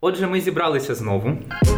Отже, ми зібралися знову.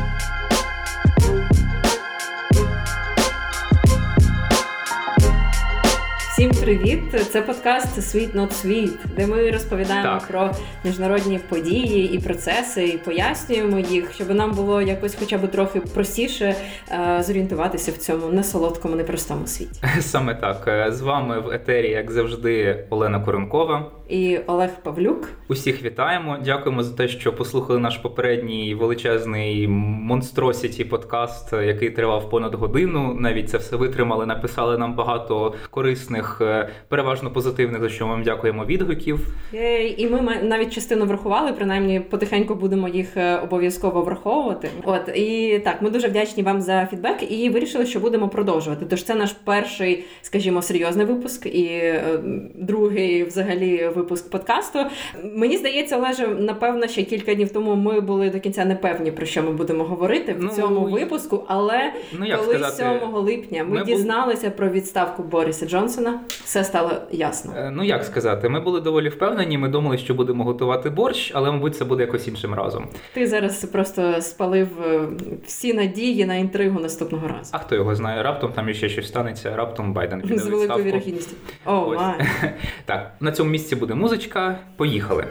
Всім привіт! Це подкаст «Sweet Not Sweet», де ми розповідаємо про міжнародні події і процеси, і пояснюємо їх, щоб нам було якось хоча б трохи простіше зорієнтуватися в цьому несолодкому, непростому світі. Саме так. З вами в етері, як завжди, Олена Коренкова. І Олег Павлюк. Усіх вітаємо. Дякуємо за те, що послухали наш попередній величезний монстросіті подкаст, який тривав понад годину. Навіть це все витримали, написали нам багато корисних, переважно позитивних, за що ми вам дякуємо, відгуків. І ми навіть частину врахували, принаймні потихеньку будемо їх обов'язково враховувати. І так, ми дуже вдячні вам за фідбек і вирішили, що будемо продовжувати. Тож це наш перший, скажімо, серйозний випуск і другий взагалі випуск подкасту. Мені здається, Олеже, напевно, ще кілька днів тому ми були до кінця непевні, про що ми будемо говорити в цьому випуску, але коли 7 липня ми дізналися про відставку Бориса Джонсона, все стало ясно. Ну, як сказати, ми були доволі впевнені, ми думали, що будемо готувати борщ, але, мабуть, це буде якось іншим разом. Ти зараз просто спалив всі надії на інтригу наступного разу. А хто його знає, раптом там ще щось станеться, раптом Байден піде відставку. З великою вірогідністю. Так, на цьому місці буде музичка. Поїхали.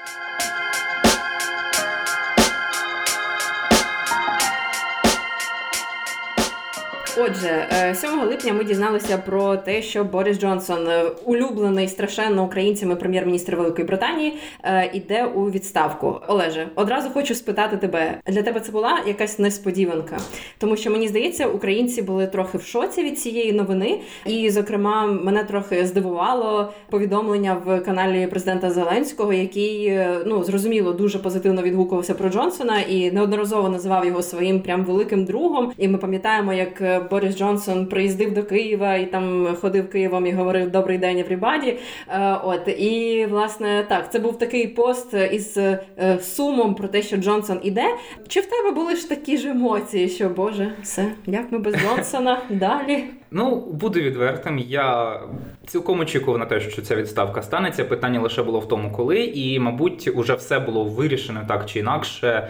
Отже, 7 липня ми дізналися про те, що Борис Джонсон, улюблений страшенно українцями прем'єр-міністр Великої Британії, іде у відставку. Олеже, одразу хочу спитати тебе, для тебе це була якась несподіванка? Тому що, мені здається, українці були трохи в шоці від цієї новини. І, зокрема, мене трохи здивувало повідомлення в каналі президента Зеленського, який, зрозуміло, дуже позитивно відгукувався про Джонсона і неодноразово називав його своїм прям великим другом. І ми пам'ятаємо, як Борис Джонсон приїздив до Києва і там ходив Києвом і говорив «Добрий день, everybody». І, власне, так, це був такий пост із сумом про те, що Джонсон іде. Чи в тебе були ж такі ж емоції, що, боже, все, як ми без Джонсона далі? Буду відвертим, я цілком очікував на те, що ця відставка станеться. Питання лише було в тому, коли, і, мабуть, уже все було вирішено так чи інакше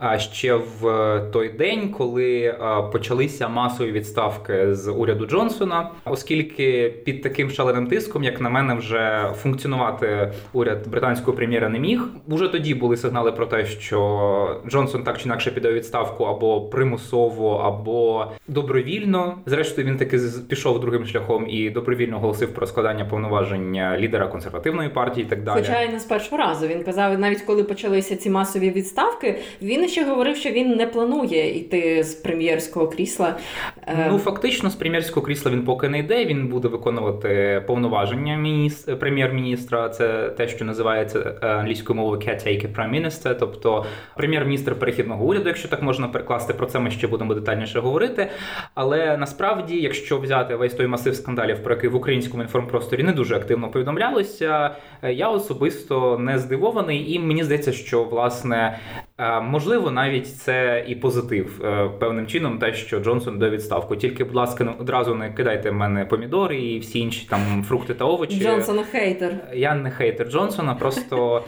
ще в той день, коли почалися масові відставки з уряду Джонсона, оскільки під таким шаленим тиском, як на мене, вже функціонувати уряд британського прем'єра не міг. Уже тоді були сигнали про те, що Джонсон так чи інакше піде у відставку або примусово, або добровільно. Зрештою, він таки пішов другим шляхом і добровільно оголосив про складання повноважень лідера консервативної партії і так далі. Хоча й не з першого разу. Він казав, навіть коли почалися ці масові відставки, він ще говорив, що він не планує йти з прем'єрського крісла. Фактично, з прем'єрського крісла він поки не йде, він буде виконувати повноваження прем'єр-міністра. Це те, що називається англійською мовою caretaker prime minister, тобто прем'єр-міністр перехідного уряду, якщо так можна перекласти. Про це ми ще будемо детальніше говорити. Але насправді, якщо взяти весь той масив скандалів, про який в українському інформпросторі не дуже активно повідомлялося, я особисто не здивований, і мені здається, що, власне, можливо, навіть це і позитив певним чином, те, що Джонсон до відставку. Тільки, будь ласка, одразу не кидайте в мене помідори і всі інші там фрукти та овочі. Джонсона хейтер. Я не хейтер Джонсона, просто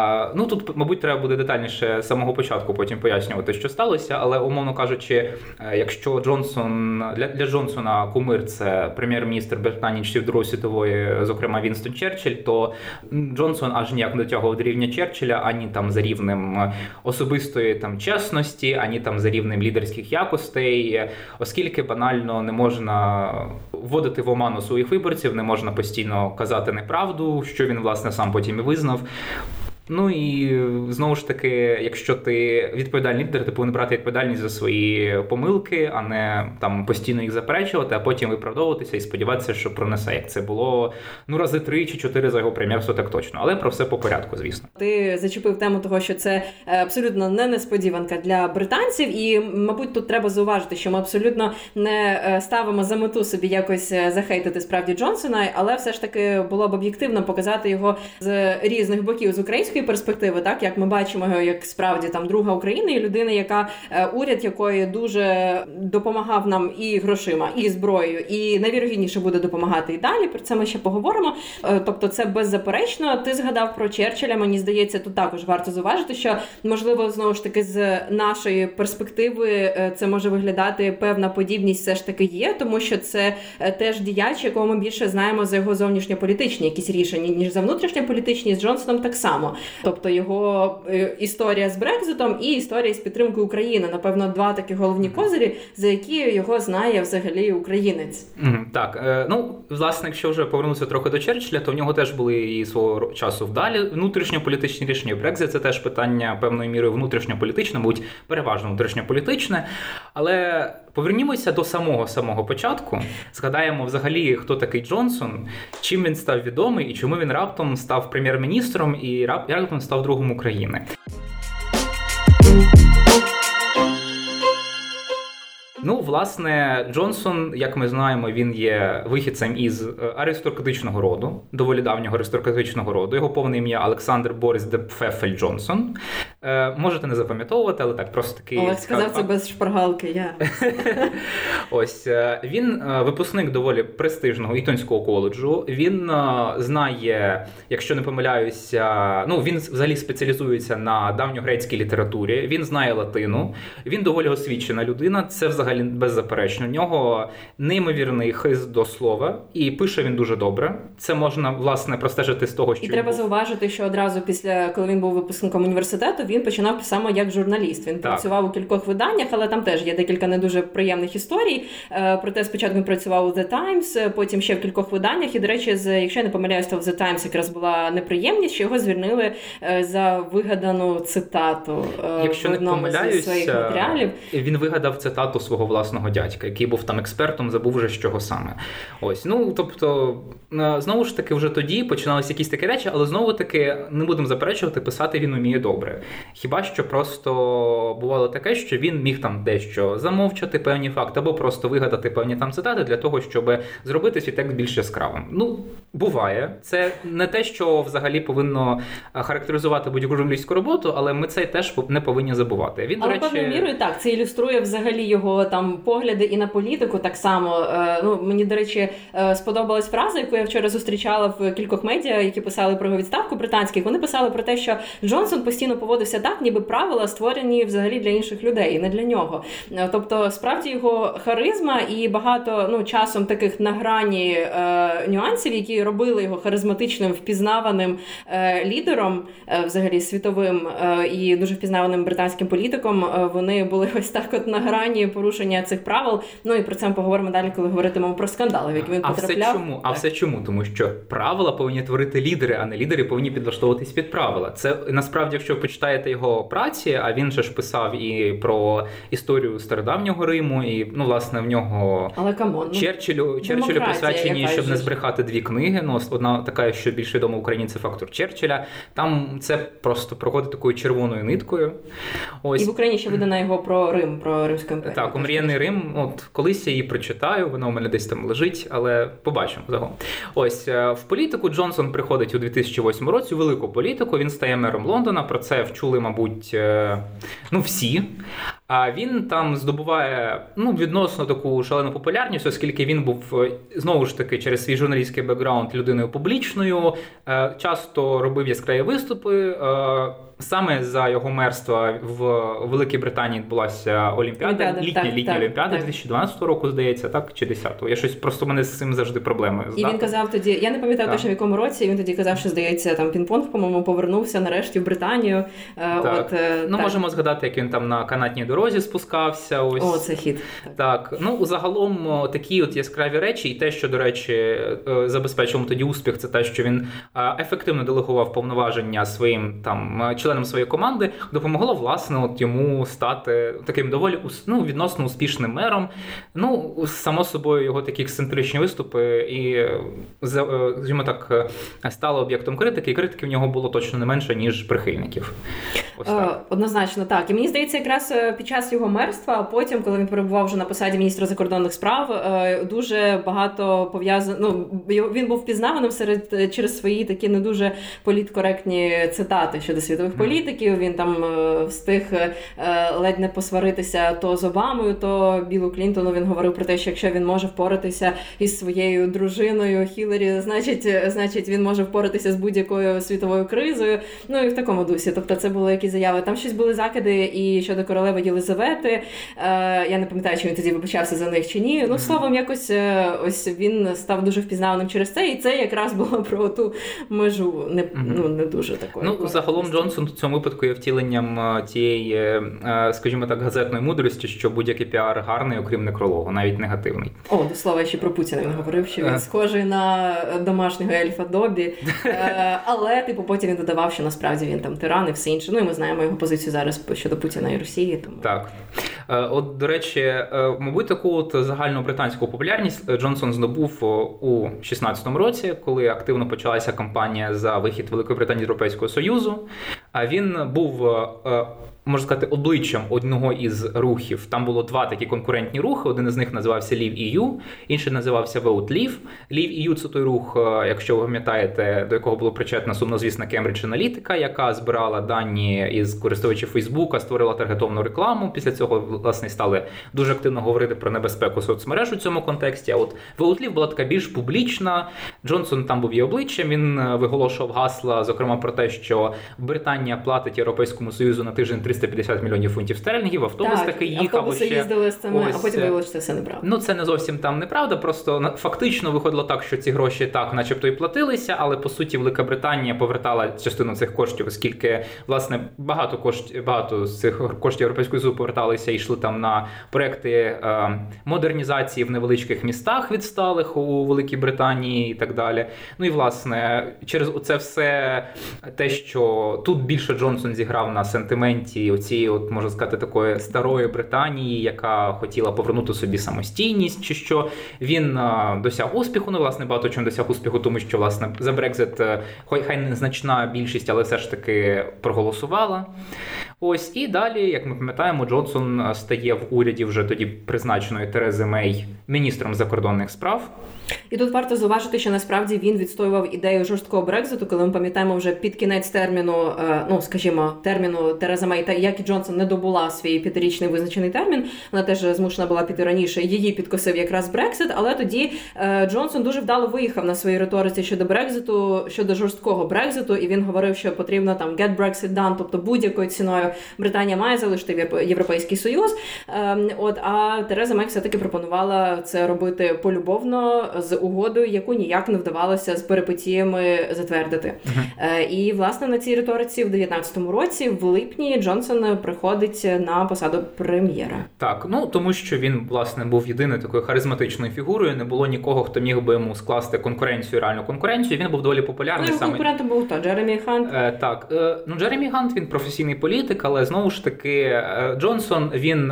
тут, мабуть, треба буде детальніше з самого початку потім пояснювати, що сталося, але, умовно кажучи, якщо для Джонсона кумир – це прем'єр-міністр Британії часів Другої світової, зокрема Вінстон Черчилль, то Джонсон аж ніяк не дотягував до рівня Черчилля, ані там за рівнем особистої там чесності, ані там за рівнем лідерських якостей, оскільки банально не можна вводити в оману своїх виборців, не можна постійно казати неправду, що він, власне, сам потім і визнав. І, знову ж таки, якщо ти відповідальний лідер, ти повинен брати відповідальність за свої помилки, а не там постійно їх заперечувати, а потім виправдовуватися і сподіватися, що пронесе. Як це було, рази 3 чи 4 за його прем'єрство, так точно. Але про все по порядку, звісно. Ти зачепив тему того, що це абсолютно не несподіванка для британців, і, мабуть, тут треба зауважити, що ми абсолютно не ставимо за мету собі якось захейтити справді Джонсона, але все ж таки було б об'єктивно показати його з різних боків, з української української перспективи, так, як ми бачимо його як справді там друга України, і людина, яка уряд якої дуже допомагав нам і грошима, і зброєю, і найвірогідніше буде допомагати і далі, про це ми ще поговоримо. Тобто це беззаперечно. Ти згадав про Черчилля, мені здається, тут також варто зауважити, що, можливо, знову ж таки, з нашої перспективи це може виглядати, певна подібність все ж таки є, тому що це теж діяч, якого ми більше знаємо за його зовнішньополітичні якісь рішення, ніж за внутрішньополітичні, з Джонсоном так само. Тобто його історія з Брекзитом і історія з підтримкою України, напевно, два такі головні козирі, за які його знає взагалі українець. Так, власне, якщо вже повернутися трохи до Черчилля, то в нього теж були і свого часу вдалі внутрішньополітичні рішення. Брекзит – це теж питання певною мірою внутрішньополітичне, мабуть, переважно внутрішньополітичне. Але повернімося до самого початку. Згадаємо взагалі, хто такий Джонсон, чим він став відомий і чому він раптом став прем'єр-міністром і раптом став другом України. Власне, Джонсон, як ми знаємо, він є вихідцем із аристократичного роду, доволі давнього аристократичного роду. Його повне ім'я Олександр Борис де Пфеффель Джонсон. Можете не запам'ятовувати, але так, просто такий... Олег сказав це без шпаргалки, я. Ось, він випускник доволі престижного Ітонського коледжу. Він знає, якщо не помиляюся, він взагалі спеціалізується на давньогрецькій літературі, він знає латину, він доволі освічена людина, це взагалі беззаперечно. В нього неймовірний хист до слова, і пише він дуже добре. Це можна, власне, простежити з того, що... І треба зауважити, що одразу після, коли він був випускником університету, він починав саме як журналіст. Він працював у кількох виданнях, але там теж є декілька не дуже приємних історій. Проте спочатку він працював у The Times, потім ще в кількох виданнях. І, до речі, якщо я не помиляюсь, то в The Times якраз була неприємність, що його звільнили за вигадану цитату якщо в одному зі своїх матеріалів. Він вигадав цитату свого власного дядька, який був там експертом, забув вже з чого саме. Ось, тобто, знову ж таки, вже тоді починалися якісь такі речі, але знову таки, не будемо заперечувати, писати він уміє добре. Хіба що просто бувало таке, що він міг там дещо замовчати певні факти, або просто вигадати певні там цитати для того, щоб зробити свій текст більш яскравим. Буває. Це не те, що взагалі повинно характеризувати будь-яку журналістську роботу, але ми це теж не повинні забувати. Він, але певною мірою так, це ілюструє взагалі його там погляди і на політику так само. Мені, до речі, сподобалась фраза, яку я вчора зустрічала в кількох медіа, які писали про його відставку британських. Вони писали про те, що Джонсон постійно поводився так, ніби правила створені взагалі для інших людей, і не для нього. Тобто, справді, його харизма і багато, часом таких на грані нюансів, які робили його харизматичним, впізнаваним лідером, взагалі світовим і дуже впізнаваним британським політиком, вони були ось так от на грані порушення цих правил. І про це ми поговоримо далі, коли говоритимемо про скандали, в які він потрапляв. Все чому? Тому що правила повинні творити лідери, а не лідери повинні підлаштовуватись під правила. Це, насправді, якщо ви почитаєте його праці, а він же ж писав і про історію стародавнього Риму, і, власне, в нього Черчиллю присвячені, щоб не збрехати дві книги. Одна така, що більш відома в Україні, це «Фактор Черчилля». Там це просто проходить такою червоною ниткою. Ось. І в Україні ще видана його про Рим, про Римську імперію. Так, «Омріяний Рим». Колись я її прочитаю, вона у мене десь там лежить, але побачимо загалом. Ось, в політику Джонсон приходить у 2008 році, у велику політику, він стає мером Лондона, про це вчули, мабуть, всі. А він там здобуває відносно таку шалену популярність, оскільки він був, знову ж таки, через свій журналістський бекграунд людиною публічною, часто робив яскраві виступи. Саме за його мерства в Великій Британії відбулася Олімпіада, літня Олімпіада 2012 року, здається, так? Чи 10-го? Я щось, просто в мене з цим завжди проблеми. І він казав тоді, я не пам'ятаю точно в якому році, він тоді казав, що, здається, там пінг-понг, по-моєму, повернувся нарешті в Британію. Можемо згадати, як він там на канатній дорозі спускався. Ось. Це хід. Так. Загалом такі от яскраві речі, і те, що, до речі, забезпечив тоді успіх, це те, що він ефективно делегував повноваження своїм там членом своєї команди, допомогло, власне, от йому стати таким доволі відносно успішним мером. Само собою, його такі ексцентричні виступи і, скажімо так, стало об'єктом критики, і критики в нього було точно не менше, ніж прихильників. Однозначно, так. І мені здається, якраз під час його мерства, а потім, коли він перебував вже на посаді міністра закордонних справ, дуже багато пов'язано, він був впізнаваним через свої такі не дуже політкоректні цитати щодо світових політиків. Він там встиг ледь не посваритися то з Обамою, то Біллу Клінтону. Він говорив про те, що якщо він може впоратися із своєю дружиною Хіларі, значить він може впоратися з будь-якою світовою кризою. І в такому дусі. Тобто це були якісь заяви. Там щось були закиди і щодо королеви Єлизавети. Я не пам'ятаю, чи він тоді вибачався за них чи ні. Словом, якось ось він став дуже впізнаваним через це, і це якраз було про ту межу не дуже такої. Загалом Джонсон в цьому випадку є втіленням тієї, скажімо так, газетної мудрості, що будь-який піар гарний, окрім некрологу, навіть негативний. До слова, ще про Путіна він говорив, що він схожий на домашнього ельфа Добі, але потім він додавав, що насправді він там тиран і все інше. І ми знаємо його позицію зараз щодо Путіна і Росії. Тому... Так. До речі, мабуть, таку загальну британську популярність Джонсон здобув у 16-му році, коли активно почалася кампанія за вихід Великої Британії з Європейського Союзу. Він був, можна сказати, обличчям одного із рухів. Там було два такі конкурентні рухи. Один із них називався Leave EU, інший називався Vote Leave. Leave EU – це той рух, якщо ви пам'ятаєте, до якого було причетна сумнозвісна Cambridge Analytica, яка збирала дані із користувачів Фейсбука, створила таргетовану рекламу. Після цього, власне, стали дуже активно говорити про небезпеку соцмереж у цьому контексті. А от Vote Leave була така більш публічна. Джонсон там був її обличчям. Він виголошував гасла, зокрема, про те, що Британія платить Європейському Союзу на тиждень 350 мільйонів фунтів стерлінгів, автобус такий їхав. Автобуси їздили з цими, а потім виявилося, що це все неправда. Це не зовсім там неправда, просто фактично виходило так, що ці гроші так начебто і платилися, але по суті Велика Британія повертала частину цих коштів, оскільки, власне, багато з цих коштів Європейського Союзу поверталися і йшли там на проекти модернізації в невеличких містах відсталих у Великій Британії і так далі. І, власне, через оце все те, що тут більше Джонсон зіграв на сентименті оцієї, можна сказати, такої старої Британії, яка хотіла повернути собі самостійність, чи що він досяг успіху, власне, багато чим досяг успіху, тому що, власне, за Брекзит, хай незначна більшість, але все ж таки проголосувала. Ось, і далі, як ми пам'ятаємо, Джонсон стає в уряді вже тоді призначеної Терези Мей міністром закордонних справ. І тут варто зауважити, що насправді він відстоював ідею жорсткого Брекзиту, коли ми пам'ятаємо вже під кінець терміну, терміну Тереза Мей, як і Джонсон не добула свій 5-річний визначений термін, вона теж змушена була піти раніше, її підкосив якраз Брексит, але тоді Джонсон дуже вдало виїхав на своїй риториці щодо Брекзиту, щодо жорсткого Брекзиту, і він говорив, що потрібно там get Brexit done, тобто будь-якою ціною Британія має залишити Європейський Союз. А Тереза Мей все-таки пропонувала це робити полюбовно, з угодою, яку ніяк не вдавалося з перипетіями затвердити. І, власне, на цій риториці в 19-му році, в липні, Джонсон приходить на посаду прем'єра. Так, тому що він, власне, був єдиною такою харизматичною фігурою, не було нікого, хто міг би йому скласти реальну конкуренцію. Він був доволі популярний. Конкурентом був Джеремі Хант. Так, Джеремі Хант, він професійний політик, але, знову ж таки, Джонсон, він,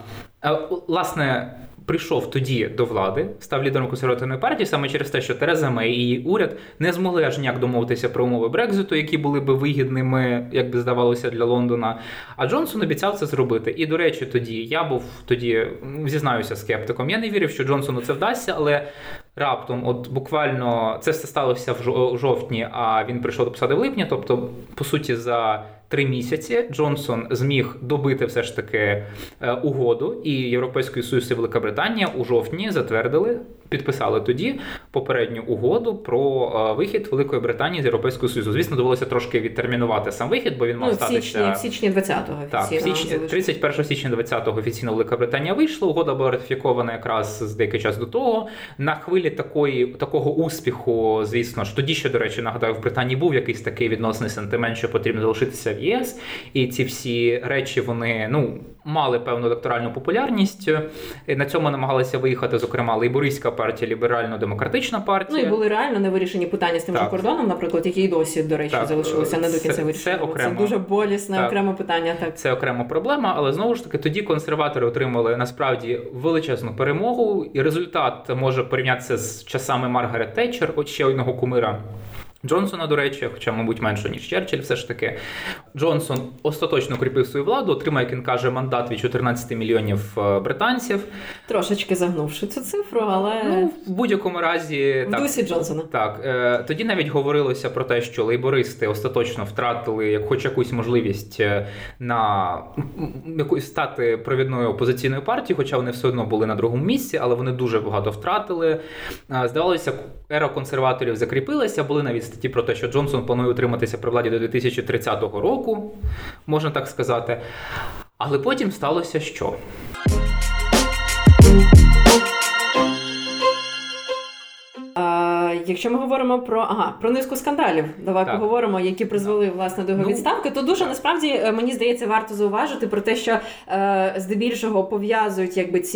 власне, прийшов тоді до влади, став лідером консервативної партії саме через те, що Тереза Мей і її уряд не змогли аж ніяк домовитися про умови Брекзиту, які були би вигідними, як би здавалося, для Лондона. А Джонсон обіцяв це зробити. І, до речі, я був зізнаюся, скептиком. Я не вірив, що Джонсону це вдасться, але раптом, буквально, це все сталося в жовтні, а він прийшов до посади в липні, тобто, по суті, за 3 місяці Джонсон зміг добити все ж таки угоду, і Європейський Союз і Велика Британія у жовтні підписали тоді попередню угоду про вихід Великої Британії з Європейського Союзу. Звісно, довелося трошки відтермінувати сам вихід, бо він мав статися... В січні 20-го офіційно. Так, 31 січня 20-го офіційно Велика Британія вийшла, угода була ратифікована якраз з деякий час до того. На хвилі такого успіху, звісно ж, тоді ще, до речі, нагадаю, в Британії був якийсь такий відносний сентимент, що потрібно залишитися в ЄС, і ці всі речі, вони, мали певну електоральну популярність. І на цьому намагалися виїхати, зокрема, лейбористська партія ліберально-демократична партія. Ну і були реально невирішені питання з тим же кордоном, наприклад, які й досі, до речі, залишилися не до кінця вирішені. Це дуже болісне окреме питання. Так. Це окрема проблема, але знову ж таки тоді консерватори отримали насправді величезну перемогу, і результат може порівнятися з часами Маргарет Тетчер, от ще одного кумира Джонсона, до речі, хоча, мабуть, менше, ніж Черчилль все ж таки. Джонсон остаточно укріпив свою владу, отримав, як він каже, мандат від 14 мільйонів британців. Трошечки загнувши цю цифру, але... Ну, в будь-якому разі... В дусі Джонсона. Так. Тоді навіть говорилося про те, що лейбористи остаточно втратили хоч якусь можливість на стати провідною опозиційною партією, хоча вони все одно були на другому місці, але вони дуже багато втратили. Здавалося, ера консерваторів закріпилася, були навіть статті про те, що Джонсон планує утриматися при владі до 2030 року, можна так сказати. Але потім сталося що? Якщо ми говоримо про низку скандалів, давай поговоримо, які призвели, власне, до його відставки, то дуже, насправді, мені здається, варто зауважити про те, що здебільшого пов'язують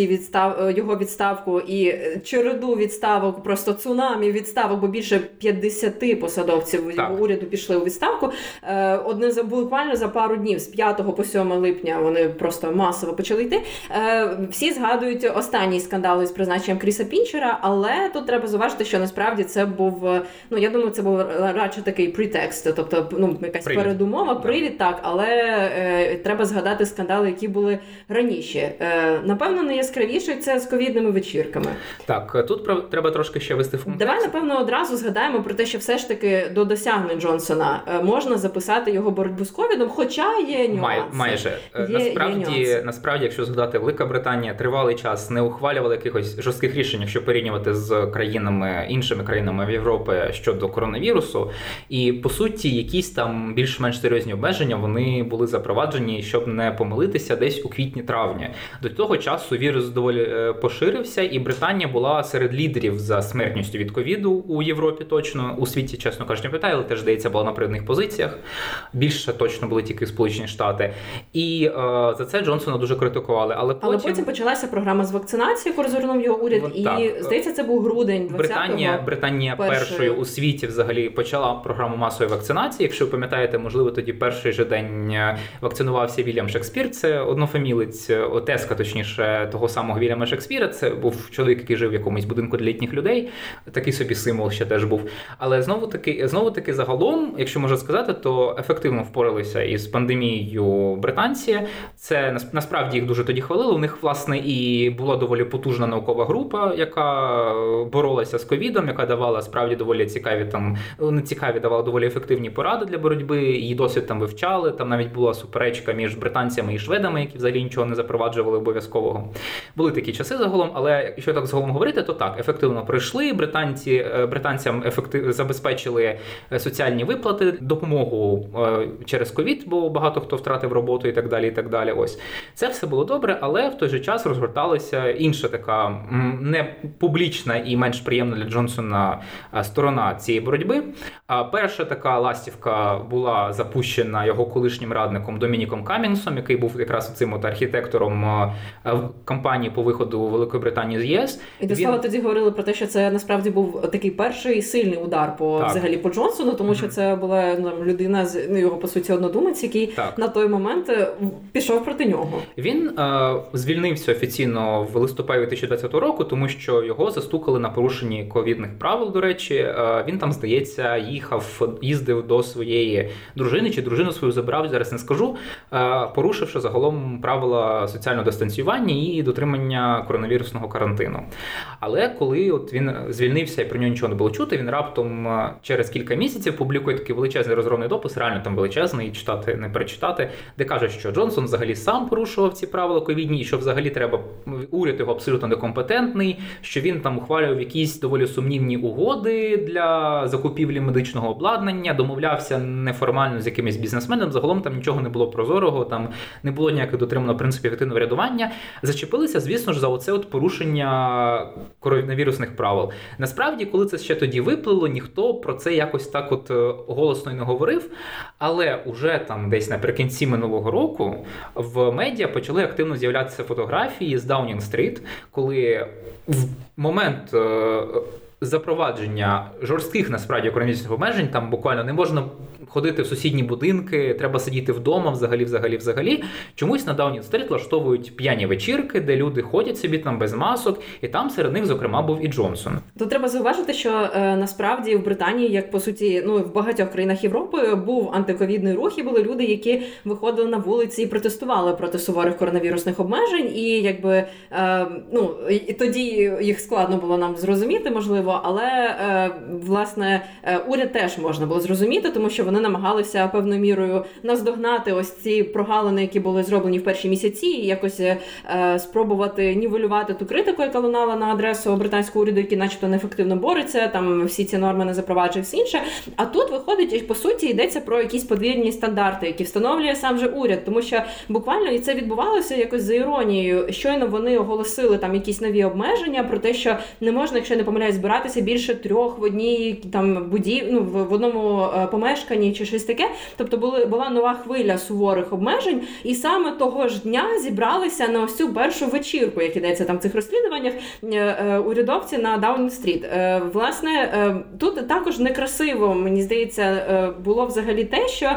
його відставку і череду відставок, просто цунамі відставок, бо більше 50 посадовців його уряду пішли у відставку. Буквально за пару днів, з 5 по 7 липня, вони просто масово почали йти. Всі згадують останній скандал із призначенням Кріса Пінчера, але тут треба зауважити, що насправді це був, я думаю, це був радше такий претекст, тобто, якась передумова, привід, так, але треба згадати скандали, які були раніше. Напевно, найяскравіший це з ковідними вечірками. Так, тут треба трошки ще вести в контекст. Давай, напевно, одразу згадаємо про те, що все ж таки до досягнень Джонсона можна записати його боротьбу з ковідом, хоча є нюанси. Майже. Насправді, якщо згадати, Велика Британія тривалий час не ухвалювала якихось жорстких рішень, якщо порівнювати з іншими країнами в Європі щодо коронавірусу. І, по суті, якісь там більш-менш серйозні обмеження вони були запроваджені, щоб не помилитися, десь у квітні-травні. До того часу вірус доволі поширився, і Британія була серед лідерів за смертністю від ковіду у Європі точно. У світі, чесно кажучи, не питаю, але теж, здається, була на передних позиціях. Більше точно були тільки Сполучені Штати. І за це Джонсона дуже критикували. Але потім почалася програма з вакцинації, яку розгорнув його уряд, здається, це був грудень 20-го. Британія першою у світі взагалі почала програму масової вакцинації. Якщо ви пам'ятаєте, можливо, тоді перший же день вакцинувався Вільям Шекспір. Це однофамілець, отеска, точніше, того самого Вільяма Шекспіра. Це був чоловік, який жив в якомусь будинку для літніх людей. Такий собі символ ще теж був. Але знову таки загалом, якщо можна сказати, то ефективно впоралися із пандемією британці. Це насправді їх дуже тоді хвалили. У них, власне, і була доволі потужна наукова група, яка боролася з ковідом, яка давала справді доволі давала доволі ефективні поради для боротьби, її досвід там вивчали, там навіть була суперечка між британцями і шведами, які взагалі нічого не запроваджували обов'язкового. Були такі часи загалом, але якщо так загалом говорити, то так, ефективно пройшли, британцям забезпечили соціальні виплати, допомогу через ковід, бо багато хто втратив роботу і так далі, і так далі. Ось. Це все було добре, але в той же час розгорталася інша така не публічна і менш приємна для Джонсона сторона цієї боротьби. Перша така ластівка була запущена його колишнім радником Домініком Камінгсом, який був якраз цим архітектором кампанії по виходу Великої Британії з ЄС. І до слова тоді говорили про те, що це насправді був такий перший сильний удар взагалі по Джонсону, тому що це була людина, його по суті однодумець, який на той момент пішов проти нього. Він звільнився офіційно в листопаді 2020 року, тому що його застукали на порушенні ковідних правил, до речі. Він там, здається, їздив до своєї дружини, чи дружину свою забрав, зараз не скажу, порушивши загалом правила соціального дистанціювання і дотримання коронавірусного карантину. Але коли він звільнився і про нього нічого не було чути, він раптом через кілька місяців публікує такий величезний розгромний допис, реально там величезний, читати, не перечитати, де каже, що Джонсон взагалі сам порушував ці правила ковідні, і що взагалі уряд його абсолютно некомпетентний, що він там ухвалював якісь доволі сумнівні угоди для закупівлі медичного обладнання, домовлявся неформально з якимось бізнесменом, загалом там нічого не було прозорого, там не було ніяких дотримано принципів ефективного врядування. Зачепилися, звісно ж, за оце от порушення коронавірусних правил. Насправді, коли це ще тоді виплило, ніхто про це якось так от голосно й не говорив, але уже там десь наприкінці минулого року в медіа почали активно з'являтися фотографії з Даунінг-стріт, коли в момент запровадження жорстких, насправді, економічних обмежень, там буквально не можна ходити в сусідні будинки, треба сидіти вдома, взагалі. Чомусь на Даунінг-стріт влаштовують п'яні вечірки, де люди ходять собі там без масок, і там серед них, зокрема, був і Джонсон. Тут треба зауважити, що насправді в Британії, як по суті, в багатьох країнах Європи, був антиковідний рух, і були люди, які виходили на вулиці і протестували проти суворих коронавірусних обмежень, і якби, і тоді їх складно було нам зрозуміти, можливо, але, власне, уряд теж можна було зрозуміти, тому що вони намагалися певною мірою наздогнати ось ці прогалини, які були зроблені в перші місяці, і якось спробувати нівелювати ту критику, яка лунала на адресу британського уряду, який начебто неефективно бореться, там всі ці норми не запроваджує, все інше. А тут виходить, по суті, йдеться про якісь подвійні стандарти, які встановлює сам же уряд, тому що буквально і це відбувалося якось за іронією. Щойно вони оголосили там якісь нові обмеження про те, що не можна, якщо я не помиляюсь, збиратися більше 3 в одній там в одному помешканні чи щось таке. Тобто була нова хвиля суворих обмежень, і саме того ж дня зібралися на ось цю першу вечірку, як ідеться там в цих розслідуваннях, урядовці на Даунінг-стріт. Власне, тут також некрасиво, мені здається, було взагалі те, що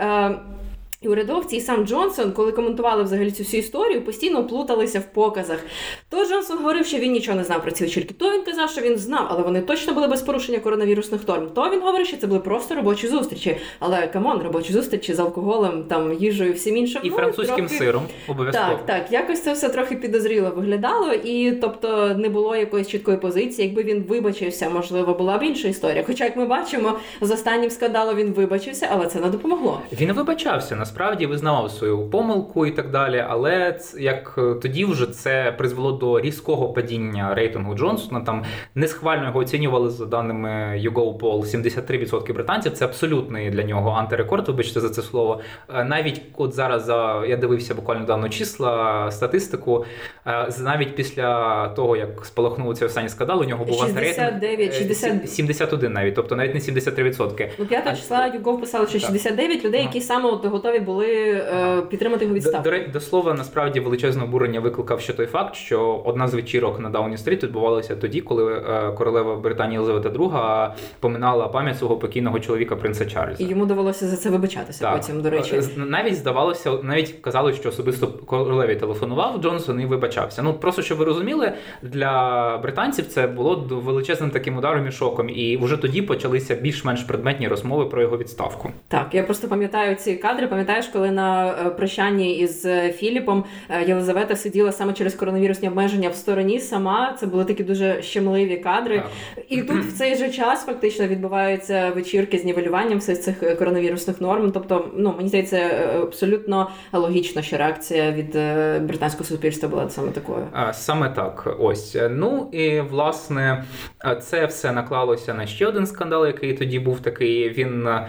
і урядовці, і сам Джонсон, коли коментували взагалі цю всю історію, постійно плуталися в показах. То Джонсон говорив, що він нічого не знав про ці вечірки, то він казав, що він знав, але вони точно були без порушення коронавірусних норм. То він говорив, що це були просто робочі зустрічі. Але, камон, робочі зустрічі з алкоголем, там, їжею, всім іншим. І французьким сиром, обов'язково. Так, якось це все трохи підозріло виглядало, і, тобто, не було якоїсь чіткої позиції. Якби він вибачився, можливо, була б інша історія. Хоча, як ми бачимо, з останнім скандалом він вибачився, але це не допомогло. Він не вибачався, насправді визнавав свою помилку і так далі, але як тоді вже це призвело до різкого падіння рейтингу Джонсона, там несхвально його оцінювали за даними YouGov Poll 73% британців, це абсолютний для нього антирекорд, вибачте за це слово. Навіть от зараз, я дивився буквально давно числа, статистику, навіть після того, як спалахнув цей останній скандал, у нього був антирейтинг 71 навіть, тобто навіть не 73%. 5 числа YouGov писали, що 69 людей, які саме готові були підтримати його відставку. До слова, насправді, величезне обурення викликав ще той факт, що одна з вечірок на Даунінг-стріт відбувалася тоді, коли королева Британії Єлизавета II поминала пам'ять свого покійного чоловіка, принца Чарльза. І йому довелося за це вибачатися потім, до речі. Навіть казали, що особисто королеві телефонував Джонсон і вибачався. Просто, щоб ви розуміли, для британців це було величезним таким ударом і шоком. І вже тоді почалися більш-менш предметні розмови про його відставку. Так, я просто пам'ятаю ці кадри. Пам'ятаєш, коли на прощанні із Філіпом Єлизавета сиділа саме через коронавірусні обмеження в стороні сама. Це були такі дуже щемливі кадри. Так. І тут в цей же час фактично відбуваються вечірки з нівелюванням всіх цих коронавірусних норм. Тобто, мені здається, абсолютно логічно, що реакція від британського суспільства була саме такою. Саме так. Ось. І, власне, це все наклалося на ще один скандал, який тоді був такий.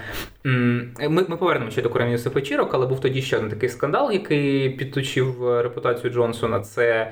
Ми повернемося до коронавірусних вечірок, але був тоді ще один такий скандал, який підточив репутацію Джонсона. Це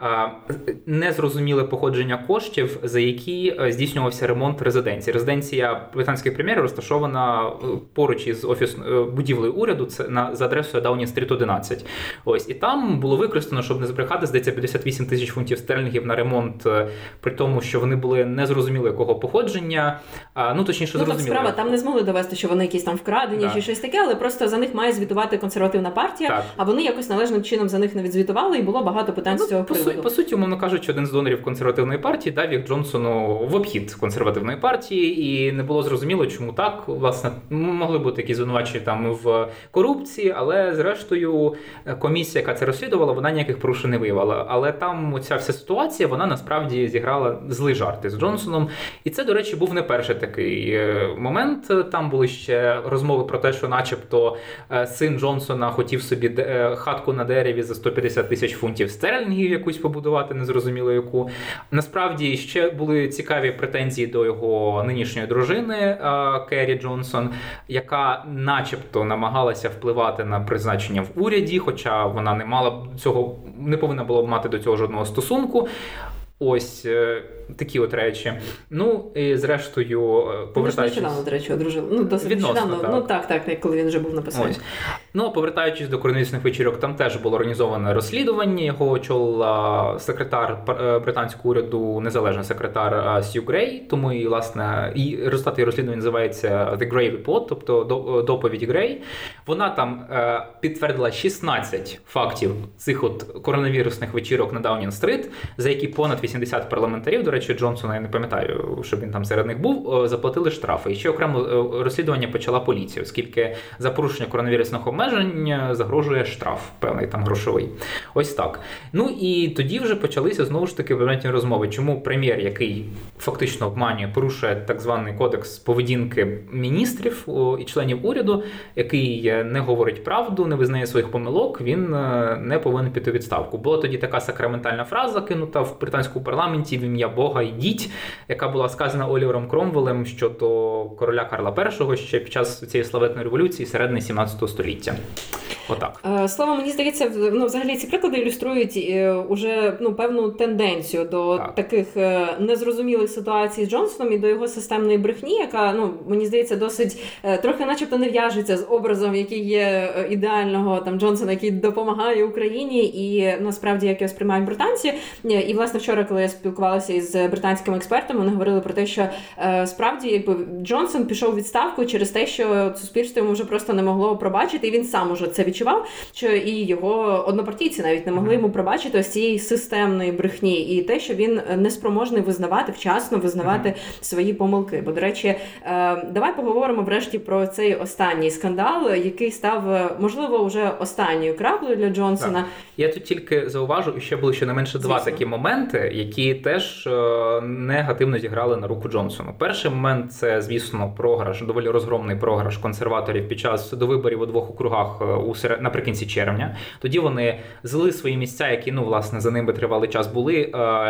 незрозуміле походження коштів, за які здійснювався ремонт резиденції. Резиденція британських прем'єрів розташована поруч із будівлею уряду, це за адресою Даунінг-стріт 11. Ось. І там було використано, щоб не збрехати, здається, 58 тисяч фунтів стерлінгів на ремонт, при тому, що вони були незрозуміло якого походження. Точніше, зрозуміло. Справа, там не змогли довести, що вони якісь там вкрадені чи щось таке, але просто за них має звітувати консервативна партія, а вони якось належним чином за них не відзвітували, і було багато питань з цього приводу. По суті, умовно кажучи, один з донорів консервативної партії дав їх Джонсону в обхід консервативної партії, і не було зрозуміло, чому так. Власне, могли бути якісь звинувачення там в корупції, але зрештою комісія, яка це розслідувала, вона ніяких порушень не виявила. Але там оця вся ситуація, вона насправді зіграла злий жарт із Джонсоном. І це, до речі, був не перший такий момент. Там були ще розмови про те, що начебто син Джонсона хотів собі хатку на дереві за 150 тисяч фунтів стерлінгів якусь побудувати, незрозуміло яку. Насправді, ще були цікаві претензії до його нинішньої дружини Керрі Джонсон, яка начебто намагалася впливати на призначення в уряді, хоча вона не повинна була б мати до цього жодного стосунку. Ось такі от речі. Ну, і зрештою, повертаючись... Нещодавно, до речі, одружили. Ну, досить нещодавно. Так. Ну, так, коли він вже був на посаді. Ну, повертаючись до коронавірусних вечірок, там теж було організоване розслідування. Його очолила секретар британського уряду, незалежний секретар Сью Грей. Тому, і, власне, і результат її розслідування називається The Grey Report, тобто доповідь Грей. Вона там підтвердила 16 фактів цих от коронавірусних вечірок на Даунінг-стрит, за які понад 80 парламентарів, до речі, Джонсона, я не пам'ятаю, щоб він там серед них був, заплатили штрафи. І ще окремо розслідування почала поліція, оскільки за порушення коронавірусних обмежень загрожує штраф, певний там грошовий. Ось так. Ну і тоді вже почалися знову ж таки предметні розмови. Чому прем'єр, який фактично обманює, порушує так званий кодекс поведінки міністрів і членів уряду, який не говорить правду, не визнає своїх помилок, він не повинен піти у відставку. Була тоді така сакраментальна фраза, кинута в британському парламенті: в ім'я Бога йдіть, яка була сказана Олівером Кромвелем щодо короля Карла І ще під час цієї славетної революції середини 17 століття. Отак. Слово, мені здається, взагалі ці приклади ілюструють уже певну тенденцію до таких незрозумілих ситуацій з Джонсоном і до його системної брехні, яка, мені здається, досить трохи начебто не в'яжеться з образом, який є ідеального там Джонсона, який допомагає Україні, і насправді, як його сприймають британці. І, власне, вчора, коли я спілкувалася із британськими експертами, вони говорили про те, що справді, Джонсон пішов у відставку через те, що суспільство йому вже просто не могло пробачити, і він сам уже це відчував, що і його однопартійці навіть не могли йому пробачити ось цієї системної брехні і те, що він неспроможний вчасно визнавати свої помилки. Бо, до речі, давай поговоримо врешті про цей останній скандал, який став, можливо, вже останньою краплею для Джонсона. Так. Я тут тільки зауважу, що були щонайменше два такі моменти, які теж негативно зіграли на руку Джонсону. Перший момент – це, звісно, програш, доволі розгромний програш консерваторів під час довиборів у двох округах наприкінці червня. Тоді вони злили свої місця, які, власне, за ними тривалий час були.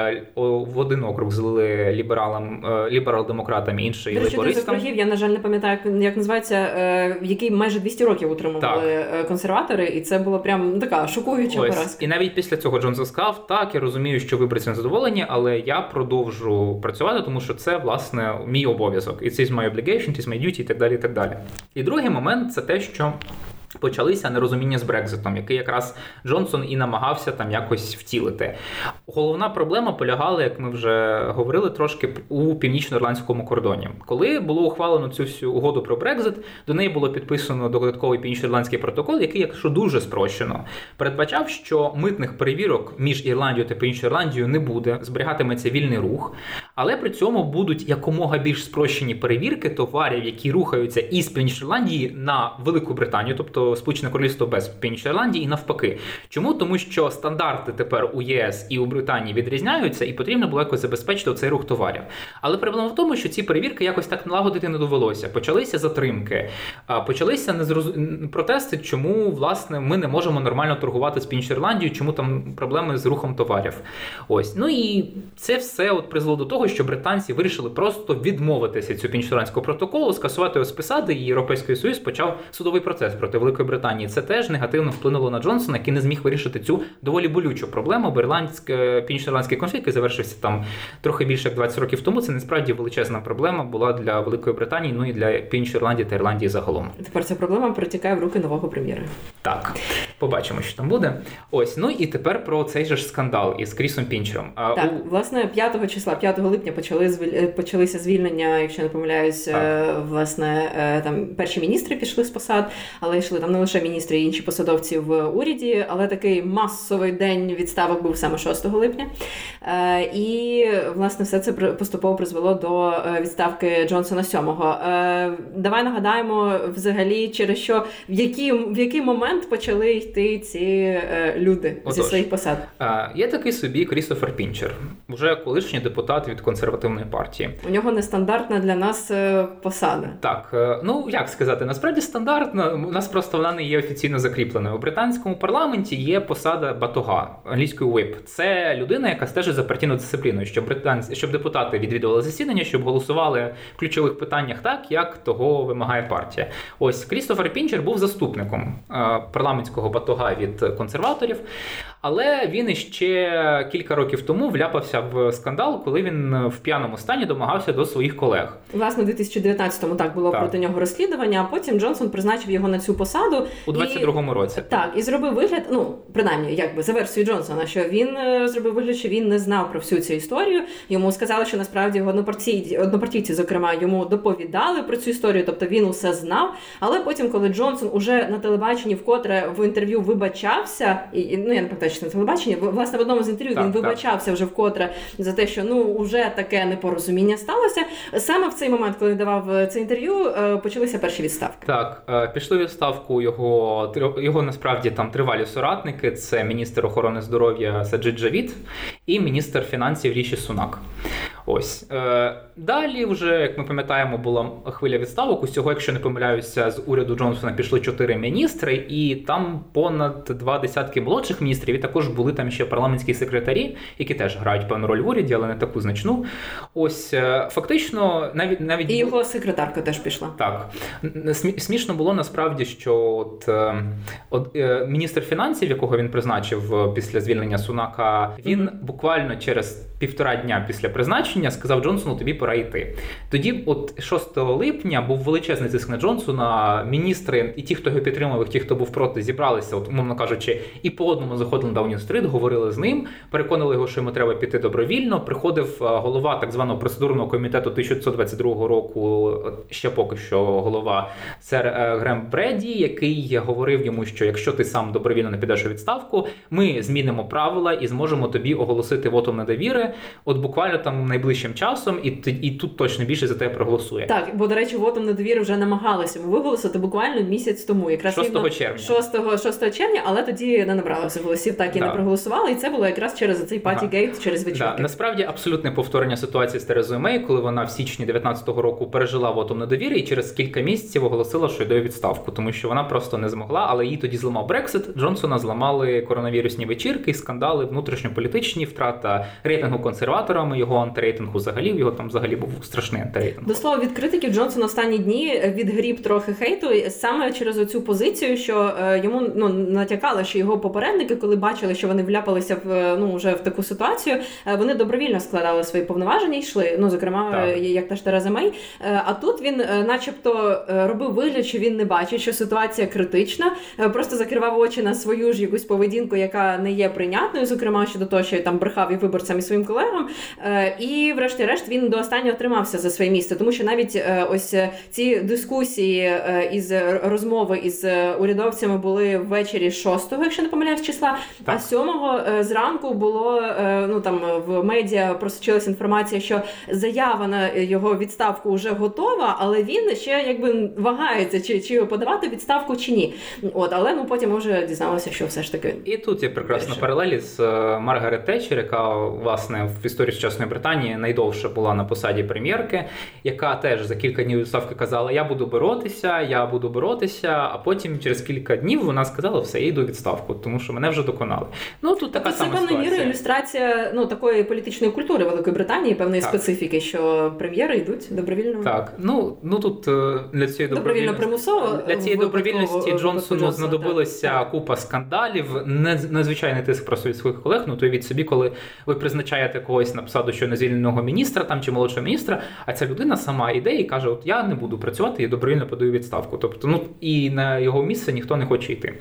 В один округ злили ліберал-демократам, інший лейбористам. Я, на жаль, не пам'ятаю, як називається, який майже 200 років утримували консерватори, і це була прям така шокуюча поразка. І навіть після цього Джонсон сказав: так, я розумію, що виборці не задоволені, але я продовжу працювати, тому що це, власне, мій обов'язок. It's my obligation, it's my duty, і так далі, і так далі. І другий момент – це те, що почалися нерозуміння з Брекзитом, який якраз Джонсон і намагався там якось втілити. Головна проблема полягала, як ми вже говорили трошки, у північно-ірландському кордоні. Коли було ухвалено цю всю угоду про Брекзит, до неї було підписано додатковий північно-ірландський протокол, який, якщо дуже спрощено, передбачав, що митних перевірок між Ірландією та Північною Ірландією не буде, зберігатиметься вільний рух, але при цьому будуть якомога більш спрощені перевірки товарів, які рухаються із Північної Ірландії на Велику Британію, тобто Сполучене Королівство без Північної Ірландії, і навпаки. Чому? Тому що стандарти тепер у ЄС і у Британії відрізняються, і потрібно було якось забезпечити цей рух товарів. Але проблема в тому, що ці перевірки якось так налагодити не довелося. Почалися затримки, почалися протести, чому, власне, ми не можемо нормально торгувати з Північною Ірландією, чому там проблеми з рухом товарів. Ось. Ну і це все призвело до того, що британці вирішили просто відмовитися від цього північно-ірландського протоколу, скасувати його з посади, і Європейський Союз почав судовий процес проти Великої Британії. Це теж негативно вплинуло на Джонсона, який не зміг вирішити цю доволі болючу проблему, бо північно-ірландський конфлікт, який завершився там трохи більше як 20 років тому, це насправді величезна проблема була для Великої Британії, ну і для Північної Ірландії та Ірландії загалом. Тепер ця проблема перетікає в руки нового прем'єра. Так, побачимо, що там буде. Ось, ну і тепер про цей же ж скандал із Крісом Пінчером. Так, власне, 5 липня почалися звільнення, якщо не помиляюсь, власне, там перші міністри пішли з посад, але йшли там не лише міністри, і інші посадовці в уряді, але такий масовий день відставок був саме 6 липня. І, власне, все це поступово призвело до відставки Джонсона 7-го. Давай нагадаємо взагалі, через що, в який момент почали йти ці люди зі своїх посад. Є такий собі Крістофер Пінчер, вже колишній депутат від консервативної партії. У нього нестандартна для нас посада. Так, ну як сказати, насправді стандартна, у нас просто просто вона не є офіційно закріпленою. У британському парламенті є посада батога, англійською whip. Це людина, яка стежить за партійною дисципліною, щоб депутати відвідували засідання, щоб голосували в ключових питаннях так, як того вимагає партія. Ось Крістофер Пінчер був заступником парламентського батога від консерваторів, але він іще кілька років тому вляпався в скандал, коли він в п'яному стані домагався до своїх колег. Власне, у 2019-му так було проти нього розслідування, а потім Джонсон призначив його на цю посаду. У 22-му році. Так, і зробив вигляд, принаймні, якби за версією Джонсона, що він зробив вигляд, що він не знав про всю цю історію. Йому сказали, що насправді його однопартійці, зокрема, йому доповідали про цю історію, тобто він усе знав. Але потім, коли Джонсон уже на телебаченні вкотре в інтерв'ю вибачався, я не пам'ятаю, що на телебаченні, власне, в одному з інтерв'ю він вибачався вже вкотре за те, що уже таке непорозуміння сталося. Саме в цей момент, коли він давав це інтерв'ю, почалися перші відставки. Так, пішли відставку його насправді там тривалі соратники, це міністр охорони здоров'я Саджид Джавід і міністр фінансів Ріші Сунак. Ось. Далі вже, як ми пам'ятаємо, була хвиля відставок. Усього, якщо не помиляюся, з уряду Джонсона пішли 4 міністри, і там понад 2 десятки молодших міністрів, і також були там ще парламентські секретарі, які теж грають певну роль в уряді, але не таку значну. Ось, фактично, навіть... І його секретарка теж пішла. Так. Смішно було, насправді, що міністр фінансів, якого він призначив після звільнення Сунака, він буквально через 1,5 дня після призначення сказав Джонсону, тобі пора йти. Тоді, 6 липня, був величезний тиск на Джонсона, міністри і ті, хто його підтримував, і ті, хто був проти, зібралися, умовно кажучи, і по одному заходили на Даунінг-стрит, говорили з ним, переконали його, що йому треба піти добровільно. Приходив голова так званого процедурного комітету 1922 року, ще поки що голова, сер Грем Бреді, який говорив йому, що якщо ти сам добровільно не підеш у відставку, ми змінимо правила і зможемо тобі оголосити вотом недовіри, буквально там найближчим часом, і тут точно більше за тебе проголосує. Так, бо, до речі, вотом недовіри вже намагалися виголосити буквально місяць тому. Якраз 6 червня. 6 червня, але тоді не набралося голосів, так і не проголосували, і це було якраз через цей патігейт, через вечірки. Насправді, абсолютне повторення ситуації з Терезою Мей, коли вона в січні 19-го року пережила вотом недовіри і через кілька місяців оголосила, що йде у відставку, тому що вона просто не змогла, але її тоді зламав Брексит, Джонсона зламали коронавірусні вечірки, скандали, внутрішньополітичні, втрата рейтингу консерваторами, його антирейтингу взагалі, його там взагалі був страшний антирейтинг. До слова, від критиків Джонсон останні дні відгріб трохи хейту саме через оцю позицію, що йому натякали, що його попередники, коли бачили, що вони вляпалися вже в таку ситуацію, вони добровільно складали свої повноваження і йшли, зокрема, як та ж Тереза Мей. А тут він начебто робив вигляд, що він не бачить, що ситуація критична, просто закривав очі на свою ж якусь поведінку, яка не є прийнятною, зокрема, щодо того, що там брехав і виборцям, і своїм колегам. І врешті-решт він до останнього тримався за своє місце, тому що навіть ось ці дискусії із розмови із урядовцями були ввечері 6-го, якщо не помиляюсь, числа, а 7-го зранку було, в медіа просочилась інформація, що заява на його відставку вже готова, але він ще вагається, чи подавати відставку, чи ні. Але потім ми вже дізналися, що все ж таки. І тут є прекрасна паралель з Маргарет Тетчер, яка, власне, в історії сучасної Британії найдовше була на посаді прем'єрки, яка теж за кілька днів відставки казала, я буду боротися, а потім через кілька днів вона сказала, все, я йду у відставку, тому що мене вже доконали. Тут така сама ситуація. Це, певною мірою, ілюстрація такої політичної культури Великої Британії, певної специфіки, що прем'єри йдуть добровільно. Так, тут для цієї добровільно-примусово. Для цієї добровільності Джонсону знадобилася купа скандалів, надзвичайний тиск просто від своїх колег. То від собі, коли ви призначаєте когось на посаду щойно звільненого міністра там чи молодшого міністра, а ця людина сама йде і каже, я не буду працювати, я добровільно подаю відставку. Тобто, і на його місце ніхто не хоче йти.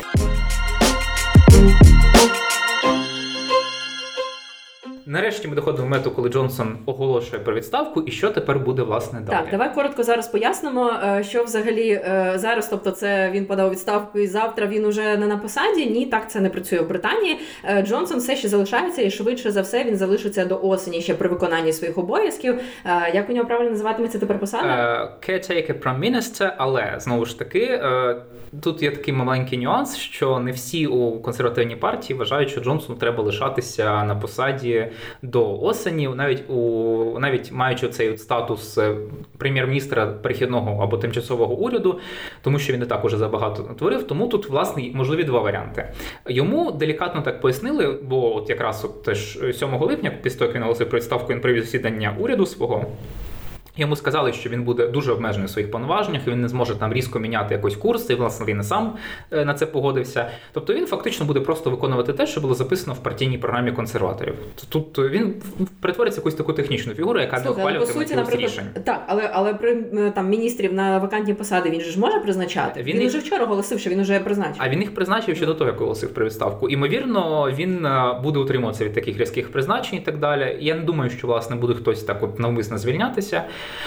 Нарешті ми доходимо до моменту, коли Джонсон оголошує про відставку, і що тепер буде, власне, далі. Так, давай коротко зараз пояснимо, що взагалі зараз, тобто це він подав відставку і завтра він уже не на посаді. Ні, так це не працює в Британії. Джонсон все ще залишається і швидше за все він залишиться до осені ще при виконанні своїх обов'язків. Як у нього правильно називатиметься тепер посада? Caretaker Prime Minister, але, знову ж таки, тут є такий маленький нюанс, що не всі у консервативній партії вважають, що Джонсону треба лишатися на посаді до осені, навіть маючи цей статус прем'єр-міністра перехідного або тимчасового уряду, тому що він не так уже забагато творив, тому тут, власне, можливі два варіанти. Йому делікатно так пояснили, бо от якраз теж 7 липня, після того, як він оголосив про відставку, він провів засідання уряду свого. Йому сказали, що він буде дуже обмежений в своїх повноваженнях, і він не зможе там різко міняти якийсь курс, і, власне, він і сам на це погодився. Тобто він фактично буде просто виконувати те, що було записано в партійній програмі консерваторів. Тут він перетвориться в якусь таку технічну фігуру, яка не ухвалюватиме якихось рішень. Так, але там міністрів на вакантні посади він же ж може призначати? Він вже вчора оголосив, що він вже призначив. А він їх призначив ще до того, як оголосив про відставку. Імовірно, він буде утримуватися від таких різких призначень і так далі. Я не думаю, що, власне, буде хтось так от навмисно звільнятися.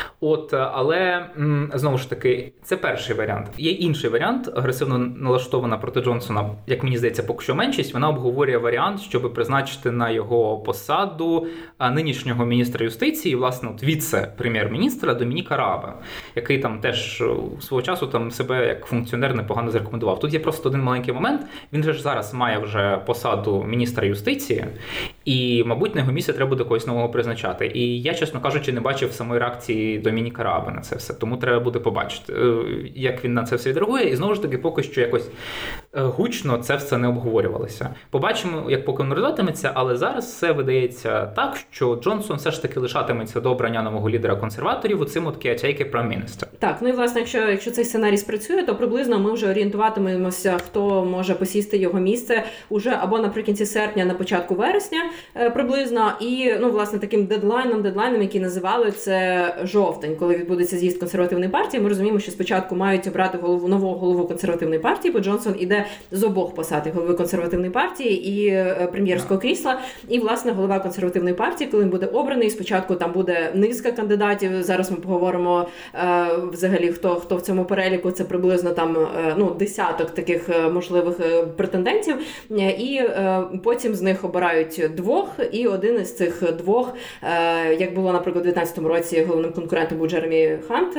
Але, знову ж таки, це перший варіант. Є інший варіант, агресивно налаштована проти Джонсона, як мені здається, поки що меншість, вона обговорює варіант, щоб призначити на його посаду нинішнього міністра юстиції, власне, віце-прем'єр-міністра Домініка Рааба, який там теж свого часу там себе як функціонер непогано зарекомендував. Тут є просто один маленький момент, він же ж зараз має вже посаду міністра юстиції, і, мабуть, на його місце треба буде когось нового призначати. І я, чесно кажучи, не бачив самої реакції Домініка Рааба на це все. Тому треба буде побачити, як він на це все відреагує. І, знову ж таки, поки що якось гучно це все не обговорювалося. Побачимо, як поки воно розвиватиметься, але зараз все видається так, що Джонсон все ж таки лишатиметься до обрання нового лідера консерваторів у цим от caretaker prime minister. Так, ну і, власне, якщо цей сценарій спрацює, то приблизно ми вже орієнтуватимемося, хто може посісти його місце уже або наприкінці серпня, на початку вересня приблизно. І, ну, власне, таким дедлайном, який називали, це жовтень, коли відбудеться з'їзд консервативної партії. Ми розуміємо, що спочатку мають обрати нового голову консервативної партії, бо Джонсон іде з обох посад: голови консервативної партії і прем'єрського крісла. І, власне, голова консервативної партії, коли він буде обраний, спочатку там буде низка кандидатів. Зараз ми поговоримо взагалі, хто в цьому переліку. Це приблизно там десяток таких можливих претендентів. І потім з них обирають двох, і один із цих двох, як було, наприклад, у 2019 році, головним конкурентом був Джеремі Хант,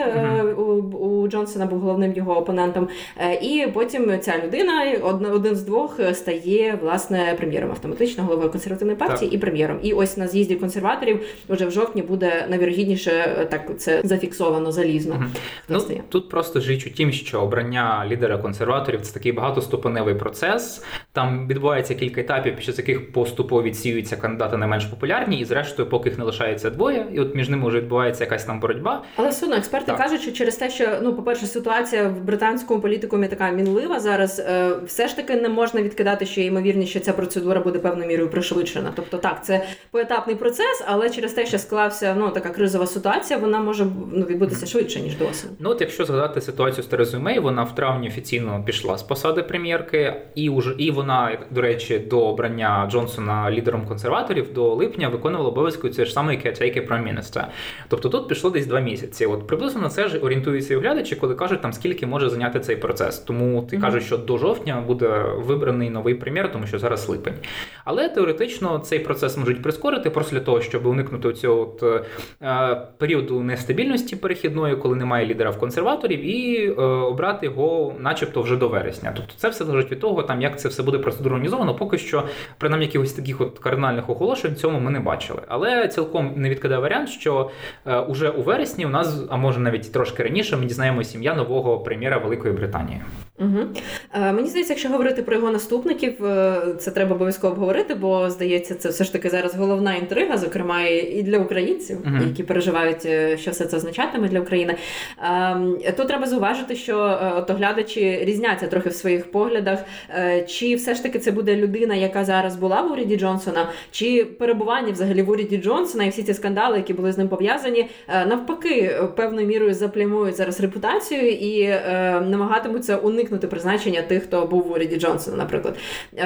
у Джонсона був головним його опонентом. І потім ця людина, один з двох, стає, власне, прем'єром автоматично, головою консервативної партії і прем'єром. І ось на з'їзді консерваторів вже в жовтні буде найвірогідніше, так це зафіксовано залізно. Тут просто річ у тім, що обрання лідера консерваторів – це такий багатоступеневий процес. Там відбувається кілька етапів, під час яких поступово відсіюються кандидати найменш популярні, і зрештою, поки їх не лишається двоє, і от між ними вже відбувається якась там боротьба. Але все одно експерти кажуть, що через те, що, по-перше, ситуація в британському політикумі така мінлива зараз, все ж таки не можна відкидати, що є ймовірність, що ця процедура буде певною мірою пришвидшена. Тобто так, це поетапний процес, але через те, що склався така кризова ситуація, вона може відбутися швидше, ніж до осені. От якщо згадати ситуацію з Терезою Мей, вона в травні офіційно пішла з посади прем'єрки, і вона, до речі, до обрання Джонсона лідером консерваторів до липня виконувала обов'язки цієї ж самої caretaker prime minister. Тобто тут пішло десь 2 місяці. От приблизно на це ж орієнтуються і оглядачі, коли кажуть, там скільки може зайняти цей процес. Тому ти кажеш, що до жовтня буде вибраний новий прем'єр, тому що зараз липень. Але теоретично цей процес можуть прискорити просто для того, щоб уникнути цього періоду нестабільності перехідної, коли немає лідера в консерваторів, і обрати його начебто вже до вересня. Тобто це все залежить від того, як це все буде процедурно організовано. Поки що, принаймні, якихось таких кардинальних оголошень в цьому ми не бачили. Але цілком не відкидає варіант, що уже у вересні у нас, а може навіть трошки раніше, ми дізнаємося ім'я нового прем'єра Великої Британії. Мені здається, якщо говорити про його наступників, це треба обов'язково обговорити, бо, здається, це все ж таки зараз головна інтрига, зокрема і для українців, які переживають, що все це означатиме для України. Тут треба зауважити, що оглядачі різняться трохи в своїх поглядах, чи все ж таки це буде людина, яка зараз була в уряді Джонсона, чи перебування взагалі в уряді Джонсона і всі ці скандали, які були з ним пов'язані, навпаки, певною мірою заплямують зараз репутацію і намагатимуться уникнути призначення тих, хто був в уряді Джонсона, наприклад.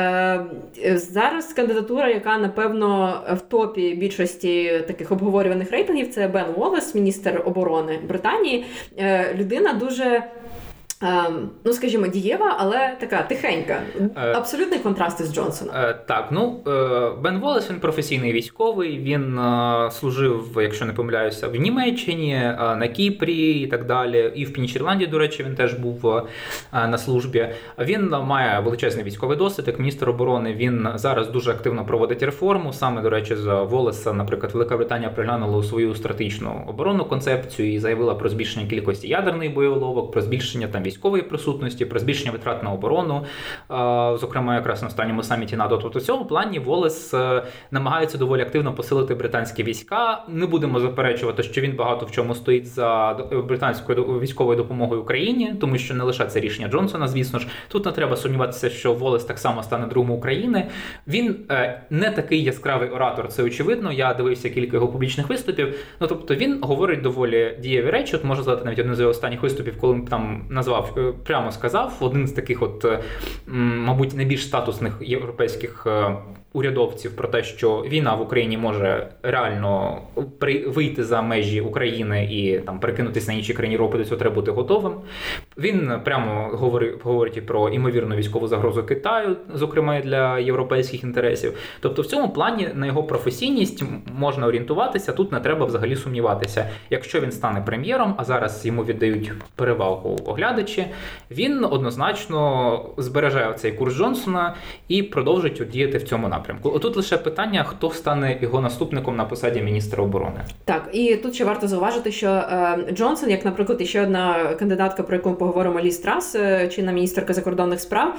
Зараз кандидатура, яка, напевно, в топі більшості таких обговорюваних рейтингів, це Бен Уоллес, міністр оборони Британії. Людина дуже ну, скажімо, дієва, але така тихенька. Абсолютний контраст із Джонсоном. Так, ну, Бен Воллес, він професійний військовий, він служив, якщо не помиляюся, в Німеччині, на Кіпрі і так далі. І в Північній-Ірландії, до речі, він теж був на службі. Він має величезний військовий досвід, як міністр оборони. Він зараз дуже активно проводить реформу. Саме, до речі, за Воллеса, наприклад, Велика Британія приглянула свою стратегічну оборонну концепцію і заявила про збільшення кількості ядерних боєголовок, про збільшення там військової присутності, про збільшення витрат на оборону, зокрема, якраз на останньому саміті НАТО. Тобто в цьому плані Воллес намагається доволі активно посилити британські війська. Не будемо заперечувати, що він багато в чому стоїть за британською військовою допомогою Україні, тому що не лише це рішення Джонсона, звісно ж. Тут не треба сумніватися, що Воллес так само стане другом України. Він не такий яскравий оратор, це очевидно. Я дивився кілька його публічних виступів. Ну, тобто він говорить доволі дієві речі. От можна згадати навіть один з його останніх виступів, коли він там прямо сказав, один з таких от, мабуть, найбільш статусних європейських урядовців про те, що війна в Україні може реально вийти за межі України і там перекинутися на інші країни Європи, до цього треба бути готовим. Він прямо говорить і про імовірну військову загрозу Китаю, зокрема і для європейських інтересів. Тобто в цьому плані на його професійність можна орієнтуватися, тут не треба взагалі сумніватися. Якщо він стане прем'єром, а зараз йому віддають перевагу оглядачі, він однозначно збереже цей курс Джонсона і продовжить діяти в цьому напрямку. Отут лише питання, хто стане його наступником на посаді міністра оборони. Так, і тут ще варто зауважити, що Джонсон, як, наприклад, ще одна кандидатка, про яку ми поговоримо, Ліз Трас, чинна міністерка закордонних справ,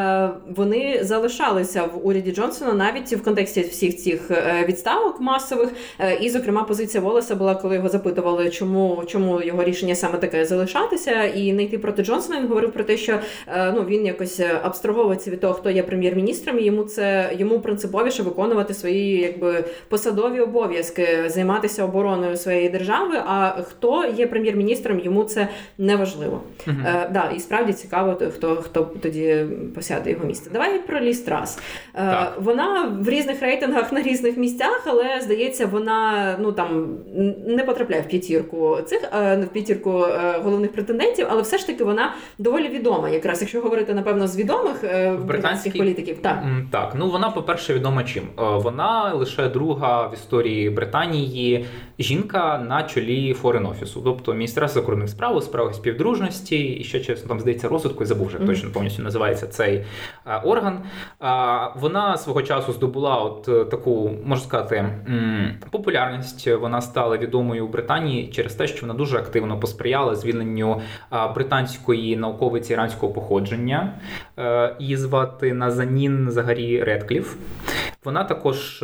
вони залишалися в уряді Джонсона навіть в контексті всіх цих відставок масових. І, зокрема, позиція Воллеса була, коли його запитували, чому його рішення саме таке залишатися і не йти проти Джонсона. Він говорив про те, що він якось абстраговується від того, хто є прем'єр-міністром, і йому принциповіше виконувати свої посадові обов'язки, займатися обороною своєї держави, а хто є прем'єр-міністром, йому це не важливо. І справді цікаво, хто тоді посяде його місце. Давай про Ліз Трас. Вона в різних рейтингах на різних місцях, але, здається, вона не потрапляє в п'ятірку головних претендентів, але все ж таки вона доволі відома, якраз, якщо говорити, напевно, з відомих британських політиків. Так, вона, по-перше, відома чим? Вона лише друга в історії Британії жінка на чолі Foreign Office, тобто Міністерство закордонних справ у справах співдружності, і ще, чесно, там, здається, розвитку, я забув вже точно повністю називається цей орган. Вона свого часу здобула таку, можна сказати, популярність. Вона стала відомою у Британії через те, що вона дуже активно посприяла звільненню британської науковиці іранського походження. Її звати Назанін Загарі Редкліф. Вона також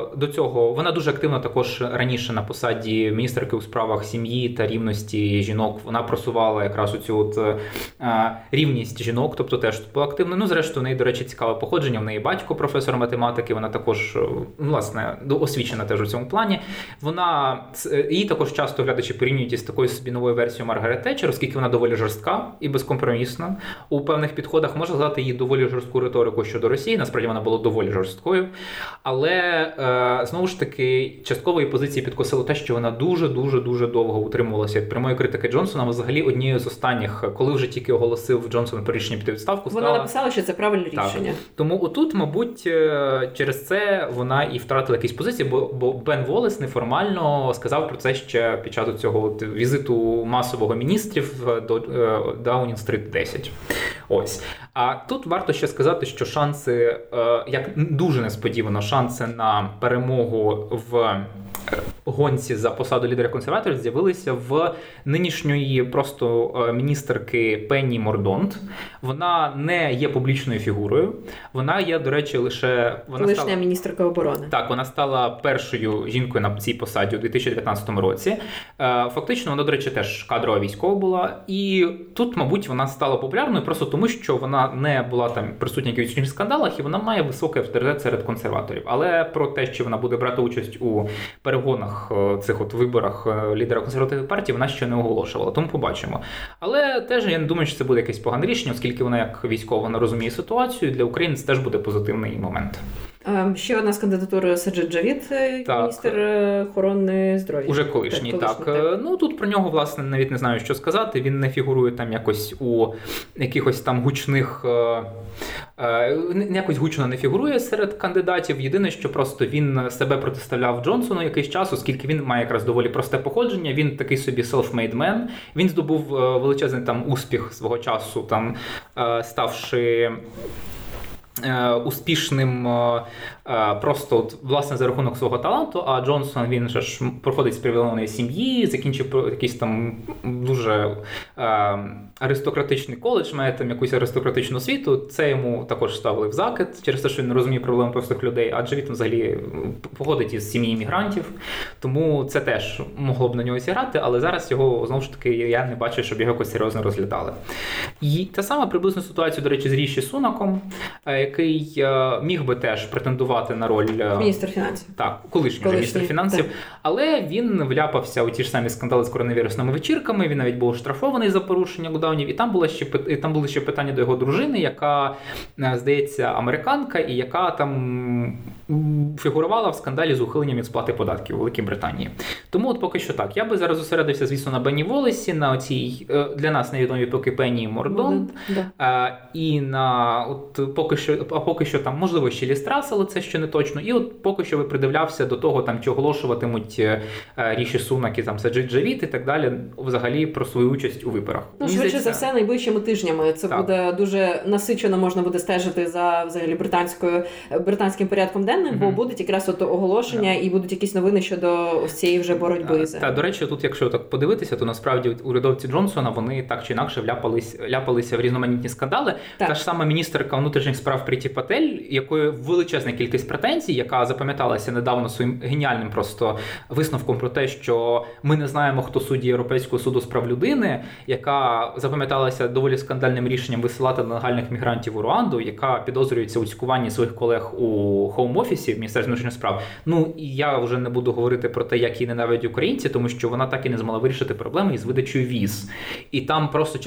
вона дуже активно також раніше на посаді міністерки у справах сім'ї та рівності жінок. Вона просувала якраз оцю рівність жінок, тобто теж була активна. Зрештою, в неї, до речі, цікаве походження. В неї батько професор математики, вона також, власне, освічена теж у цьому плані. Її також часто глядачі порівнюють із такою собі новою версією Маргарет Тетчер, оскільки вона доволі жорстка і безкомпромісна. У певних підходах можна згадати її доволі жорстку риторику щодо Росії. Насправді вона була доволі жорсткою. Але, знову ж таки, часткової позиції підкосило те, що вона дуже довго утримувалася від прямої критики Джонсона. Взагалі, однією з останніх, коли вже тільки оголосив Джонсон про рішення піти у відставку, вона написала, що це правильне рішення. Тому отут, мабуть, через це вона і втратила якісь позиції, бо Бен Воллес неформально сказав про це ще під час цього візиту масового міністрів до Даунінг-стріт 10. Ось. А тут варто ще сказати, що шанси, як дуже несподівано, шанси на перемогу в гонці за посаду лідера консерваторів з'явилися в нинішньої просто міністерки Пенні Мордонт. Вона не є публічною фігурою. Вона є, до речі, колишня міністерка оборони. Так, вона стала першою жінкою на цій посаді у 2019 році. Фактично, вона, до речі, теж кадрова військова була. І тут, мабуть, вона стала популярною просто тому, що вона не була там присутня в якихось скандалах, і вона має високий авторитет серед консерваторів. Але про те, що вона буде брати участь у перегонах цих виборах лідера консервативної партії, вона ще не оголошувала, тому побачимо. Але теж я не думаю, що це буде якесь погане рішення, оскільки вона як військова, вона розуміє ситуацію, для України це теж буде позитивний момент. Ще одна з кандидатур Саджид Джавід, міністр охорони здоров'я. Уже колишній, так. Ну, тут про нього, власне, навіть не знаю, що сказати. Він не фігурує там якось у якихось там гучних... Якось гучно не фігурує серед кандидатів. Єдине, що просто він себе протиставляв Джонсону якийсь час, оскільки він має якраз доволі просте походження. Він такий собі self-made man. Він здобув величезний там успіх свого часу, там ставши успішним просто власне за рахунок свого таланту, а Джонсон, він же ж проходить з привілейованої сім'ї, закінчив якийсь там дуже аристократичний коледж, має там якусь аристократичну освіту. Це йому також ставили в закид через те, що він не розуміє проблем простих людей, адже він взагалі походить із сім'ї іммігрантів, тому це теж могло б на нього зіграти, але зараз його, знову ж таки, я не бачу, щоб його якось серйозно розглядали. І та сама приблизна ситуація, до речі, з Ріші Сунаком, який міг би теж претендувати на роль... Міністр фінансів. Так, колишній міністр фінансів. Так. Але він вляпався у ті ж самі скандали з коронавірусними вечірками, він навіть був штрафований за порушення локдаунів, і там були ще питання до його дружини, яка, здається, американка, і яка там фігурувала в скандалі з ухиленням від сплати податків у Великій Британії. Тому от поки що так. Я би зараз зосередився, звісно, на Бенні Волесі, на оцій для нас невідомій поки Пенні Мордон, і на от поки що там, можливо, ще Лі Страс, але це ще не точно. І от поки що ви придивлявся до того, там, чи оголошуватимуть Ріші Сунак і там Саджид Джавід і так далі, взагалі про свою участь у виборах. Ну, швидше за все, найближчими тижнями. Це буде дуже насичено, можна буде стежити за взагалі британським порядком денним, бо будуть якраз от оголошення і будуть якісь новини щодо ось цієї вже боротьби. Так, до речі, тут, якщо так подивитися, то насправді урядовці Джонсона, вони так чи інакше вляпалися в різноманітні скандали. Так. Та ж сама міністерка внутрішніх справ Пріті Патель, якої величезна кількість претензій, яка запам'яталася недавно своїм геніальним просто висновком про те, що ми не знаємо, хто судді Європейського суду з прав людини, яка запам'яталася доволі скандальним рішенням висилати нелегальних мігрантів у Руанду, яка підозрюється у цькуванні своїх колег у хоум-офісі в Міністерстві внутрішніх справ. Ну, і я вже не буду говорити про те, як її ненавидять українці, тому що вона так і не змогла вирішити проблеми із видачею віз. І там просто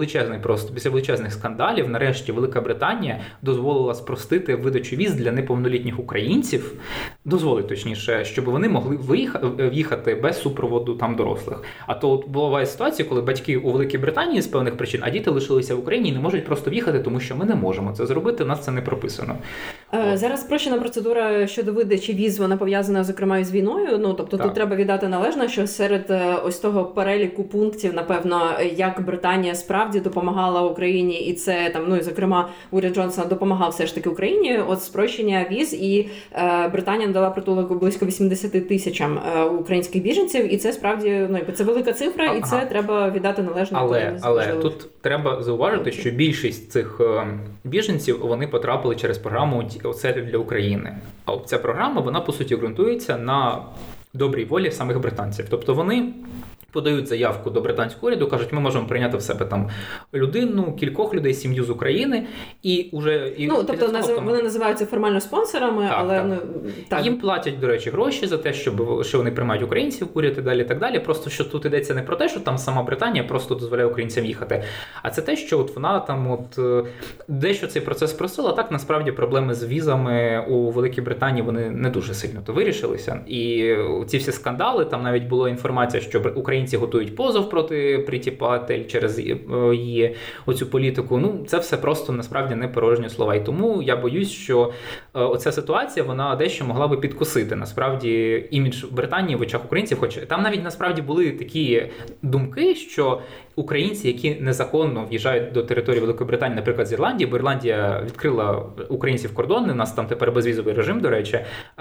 після величезних скандалів, нарешті Велика Британія дозволила спростити видачу віз для неповнолітніх українців, дозволить точніше, щоб вони могли в'їхати без супроводу там дорослих. А то от буває ситуація, коли батьки у Великій Британії з певних причин, а діти лишилися в Україні і не можуть просто в'їхати, тому що ми не можемо це зробити, у нас це не прописано. Зараз спрощена процедура щодо видачі віз, вона пов'язана, зокрема, із війною. Ну, тобто тут треба віддати належне, що серед ось того переліку пунктів, напевно, як Британія справді допомагала Україні, і це там, ну, і зокрема, уряд Джонсона допомагав все ж таки Україні, от спрощення віз, і Британія надала притулок близько 80 тисячам українських біженців, і це справді, ну, це велика цифра, і це треба віддати належне. Але тут треба зауважити, що більшість цих біженців, вони потрапили через програму «Оселя для України». А ця програма, вона, по суті, ґрунтується на добрій волі самих британців. Тобто вони подають заявку до британського уряду, кажуть, ми можемо прийняти в себе там людину, кількох людей, сім'ю з України, і вже... Ну, тобто вони називаються формально спонсорами, так, але... Так. Ну, так. Їм платять, до речі, гроші за те, що вони приймають українців, уряд і далі, так далі. Просто, що тут йдеться не про те, що там сама Британія просто дозволяє українцям їхати, а це те, що от вона там от дещо цей процес спростила, так насправді проблеми з візами у Великій Британії, вони не дуже сильно то вирішилися. І ці всі скандали, там навіть була інформація, що українці готують позов проти Пріті Патель через її оцю політику. Ну, це все просто насправді не порожні слова. І тому я боюсь, що оця ситуація, вона дещо могла би підкосити насправді імідж Британії в очах українців. Хоч там навіть насправді були такі думки, що українці, які незаконно в'їжджають до території Великої Британії, наприклад, з Ірландії, бо Ірландія відкрила українців кордони, у нас там тепер безвізовий режим, до речі,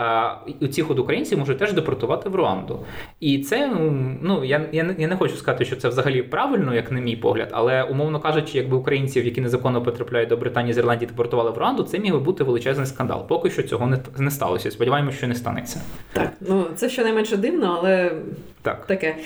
і цих от українців можуть теж депортувати в Руанду. І це, ну, я не хочу сказати, що це взагалі правильно, як на мій погляд, але, умовно кажучи, якби українців, які незаконно потрапляють до Британії з Ірландії, депортували в Руанду, це міг би бути величезний скандал. Поки що цього не сталося. Сподіваємося, що не станеться. Так, ну, це щонайменше дивно, але таке.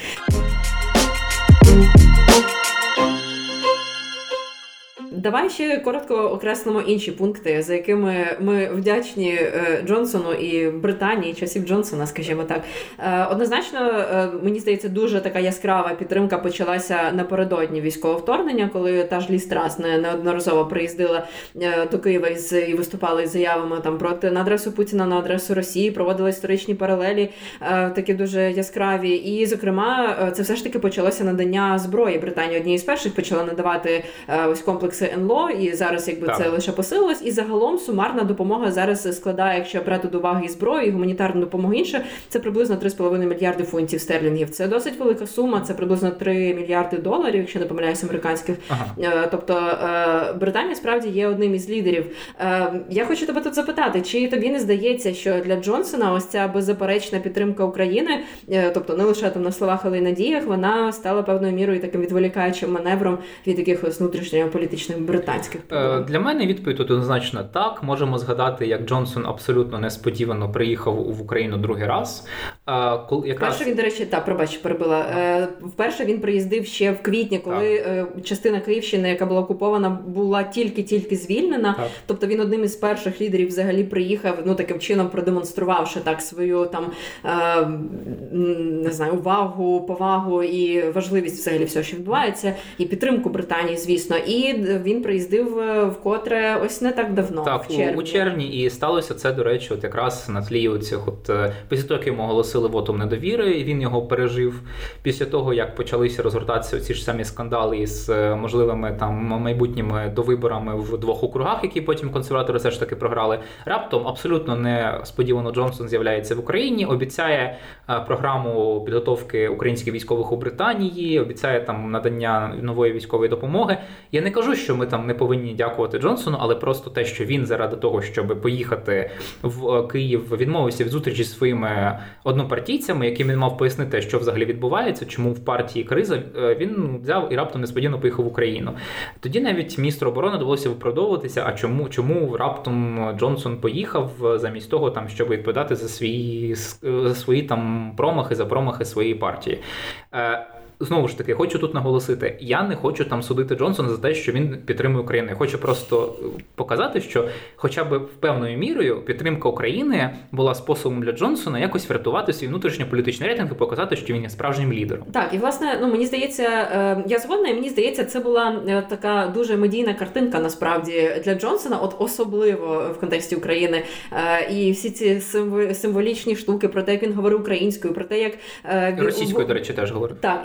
Давай ще коротко окреслимо інші пункти, за якими ми вдячні Джонсону і Британії, часів Джонсона, скажімо так. Однозначно, мені здається, дуже така яскрава підтримка почалася напередодні військового вторгнення, коли та ж Лі Страс неодноразово приїздила до Києва і виступала із заявами там на адресу Путіна, на адресу Росії, проводила історичні паралелі, такі дуже яскраві. І, зокрема, це все ж таки почалося надання зброї. Британія однією з перших почала надавати ось комплекси НЛО, і зараз якби це лише посилилось. І загалом сумарна допомога зараз складає, якщо брати до уваги і зброю, і гуманітарну допомогу інше, це приблизно 3,5 мільярди фунтів стерлінгів. Це досить велика сума, це приблизно 3 мільярди доларів, якщо не помиляюсь, американських. Тобто Британія справді є одним із лідерів. Я хочу тебе тут запитати, чи тобі не здається, що для Джонсона ось ця беззаперечна підтримка України, тобто не лише там на словах, але й на діях, вона стала певною мірою таким відволікаючим маневром від якихось внутрішньополітичних британських проблем? Для мене відповідь тут однозначно так. Можемо згадати, як Джонсон абсолютно несподівано приїхав в Україну другий раз. Вперше він, до речі, перебила. Вперше він приїздив ще в квітні, коли частина Київщини, яка була окупована, була тільки звільнена. Так. Тобто він одним із перших лідерів взагалі приїхав, таким чином продемонструвавши так свою там, не знаю, увагу, повагу і важливість взагалі всього, що відбувається, і підтримку Британії, звісно. І він приїздив вкотре ось не так давно, так, у червні. І сталося це, до речі, от якраз на тлі оцих після того, як йому оголосили вотум недовіри, і він його пережив. Після того, як почалися розгортатися ці ж самі скандали із можливими там майбутніми довиборами в 2 округах, які потім консерватори все ж таки програли, раптом абсолютно несподівано Джонсон з'являється в Україні, обіцяє програму підготовки українських військових у Британії, обіцяє там надання нової військової допомоги. Я не кажу, що ми там не повинні дякувати Джонсону, але просто те, що він заради того, щоб поїхати в Київ, відмовився від зустрічі зі своїми однопартійцями, яким він мав пояснити, що взагалі відбувається, чому в партії криза, він взяв і раптом несподівано поїхав в Україну. Тоді навіть міністру оборони довелося виправдовуватися, а чому раптом Джонсон поїхав замість того, там, щоб відповідати за свої там промахи, за промахи своєї партії. Знову ж таки, хочу тут наголосити, я не хочу там судити Джонсона за те, що він підтримує Україну. Я хочу просто показати, що хоча б певною мірою підтримка України була способом для Джонсона якось врятувати свій внутрішньополітичний рейтинг і показати, що він є справжнім лідером. Так, і власне, мені здається, я згодна, і мені здається, це була така дуже медійна картинка, насправді, для Джонсона, от особливо в контексті України. І всі ці символічні штуки про те, як він говорив українською, про те, як... Російською, до речі, теж говорив. Так,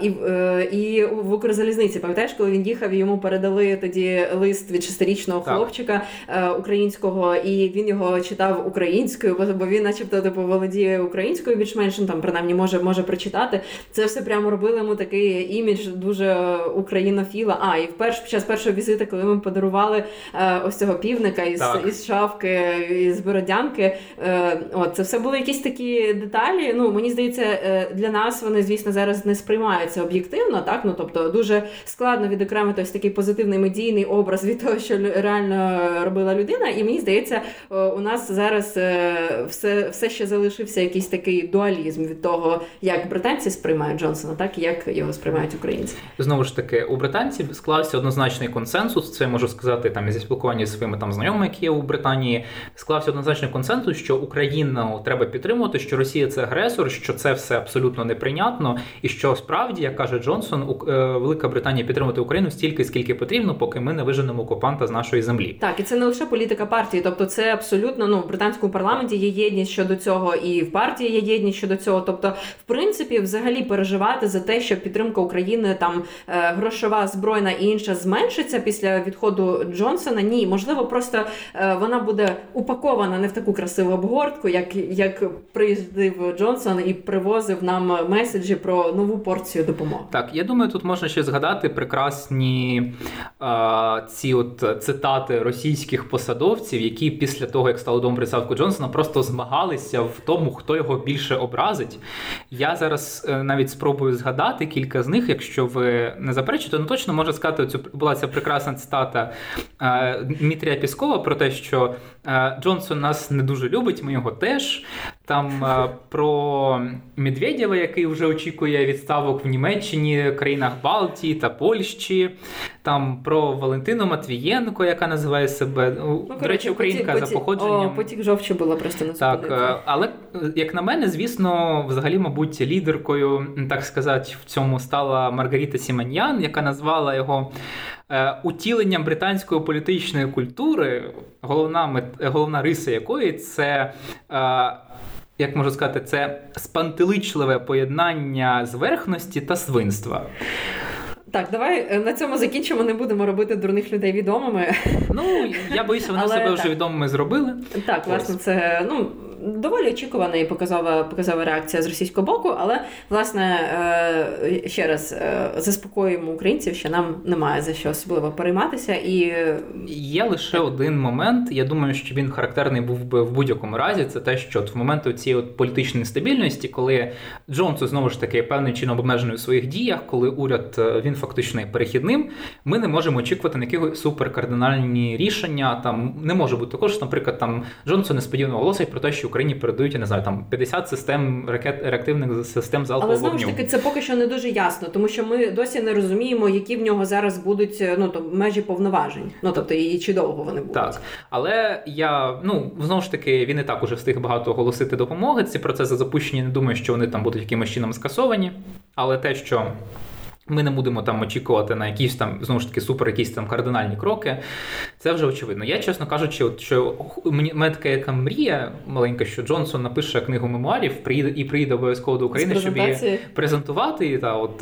і в Укрзалізниці, пам'ятаєш, коли він їхав, і йому передали тоді лист від 6-річного хлопчика українського, і він його читав українською, бо він начебто володіє українською більш-менш, там принаймні може прочитати. Це все прямо робило йому такий імідж дуже українофіла. І під час першого візиту, коли ми подарували ось цього півника із шавки, із Бородянки, це все були якісь такі деталі. Мені здається, для нас вони, звісно, зараз не сприймаються об'єктивно, так? Тобто дуже складно відокремити ось такий позитивний медійний образ від того, що реально робила людина. І мені здається, у нас зараз все ще залишився якийсь такий дуалізм від того, як британці сприймають Джонсона, так, і як його сприймають українці. Знову ж таки, у британців склався однозначний консенсус, це можу сказати там зі спілкування зі своїми там знайомими, які є у Британії, склався однозначний консенсус, що Україну треба підтримувати, що Росія – це агресор, що це все абсолютно неприйнятно, і що справді, як каже Джонсон, Велика Британія підтримувати Україну стільки, скільки потрібно, поки ми не виженемо окупанта з нашої землі. Так, і це не лише політика партії, тобто це абсолютно, в британському парламенті є єдність щодо цього, і в партії є єдність щодо цього. Тобто, в принципі, взагалі переживати за те, що підтримка України, там, грошова, збройна і інша зменшиться після відходу Джонсона, ні. Можливо, просто вона буде упакована не в таку красиву обгортку, як приїздив Джонсон і привозив нам меседжі про нову порцію допомоги. Так, я думаю, тут можна ще згадати прекрасні ці цитати російських посадовців, які після того, як стало відомо про відставку Джонсона, просто змагалися в тому, хто його більше образить. Я зараз навіть спробую згадати кілька з них, якщо ви не заперечуєте, точно можна сказати, була ця прекрасна цитата Дмитрія Пєскова про те, що Джонсон нас не дуже любить, ми його теж. Там про Медведєва, який вже очікує відставок в Німеччині, країнах Балтії та Польщі. Там про Валентину Матвієнко, яка називає себе, до речі, українка за походженням. Потік жовчі було просто не зупинити. Так, але, як на мене, звісно, взагалі, мабуть, лідеркою, так сказати, в цьому стала Маргарита Сіманьян, яка назвала його утіленням британської політичної культури, головна риса якої це, як можу сказати, це спантеличливе поєднання зверхності та свинства. Так, давай на цьому закінчимо, не будемо робити дурних людей відомими. Я боюся, вони себе вже відомими зробили. Так, власне, це, доволі очікувана і показова реакція з російського боку, але, власне, ще раз заспокоюємо українців, що нам немає за що особливо перейматися. І є лише один момент, я думаю, що він характерний був би в будь-якому разі, це те, що в момент цієї політичної нестабільності, коли Джонсон, знову ж таки, певним чином обмежений у своїх діях, коли уряд, він фактично є перехідним, ми не можемо очікувати на якісь суперкардинальні рішення. Там не може бути також, наприклад, там Джонсон несподівано оголосить про те, що Україні передають, я не знаю, там 50 систем реактивних систем залпового вогню. Але знову ж таки, це поки що не дуже ясно, тому що ми досі не розуміємо, які в нього зараз будуть межі повноважень. Тобто, і чи довго вони будуть. Так, але знову ж таки, він і так уже встиг багато оголосити допомоги. Ці процеси запущені, не думаю, що вони там будуть якимось чином скасовані. Але те, що ми не будемо там очікувати на якісь там, знову ж таки, якісь там кардинальні кроки, це вже очевидно. Я, чесно кажучи, що у мене така яка мрія маленька, що Джонсон напише книгу мемуарів і приїде обов'язково до України, щоб її презентувати.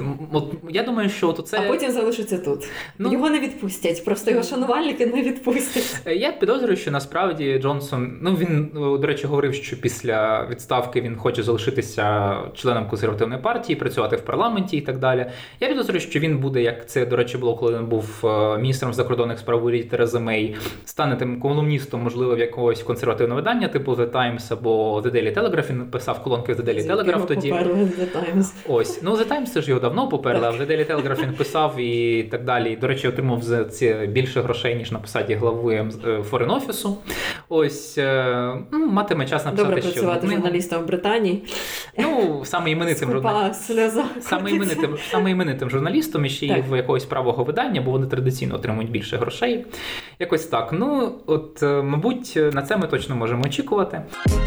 Я думаю, що це... А потім залишиться тут. Його не відпустять, просто його шанувальники не відпустять. Я підозрюю, що насправді Джонсон, він, до речі, говорив, що після відставки він хоче залишитися членом консервативної партії, працювати в парламенті і так далі. Я підозрюю, що він буде, як це, до речі, було, коли він був міністром закордонних справ у уряді Терези Мей, стане тим колумністом, можливо, в якогось консервативного видання, типу The Times або The Daily Telegraph. Він писав колонки в The Daily Telegraph тоді. The Times. Ось. The Times це ж його давно поперли, а в The Daily Telegraph він писав і так далі. До речі, отримав за це більше грошей, ніж на посаді глави Foreign Office. Ось. Матиме час написати добре працювати журналістом в Британії. Саме іменитим журналістом і ще й в якогось правого видання, бо вони традиційно отримують більше грошей. Якось так. Мабуть, на це ми точно можемо очікувати.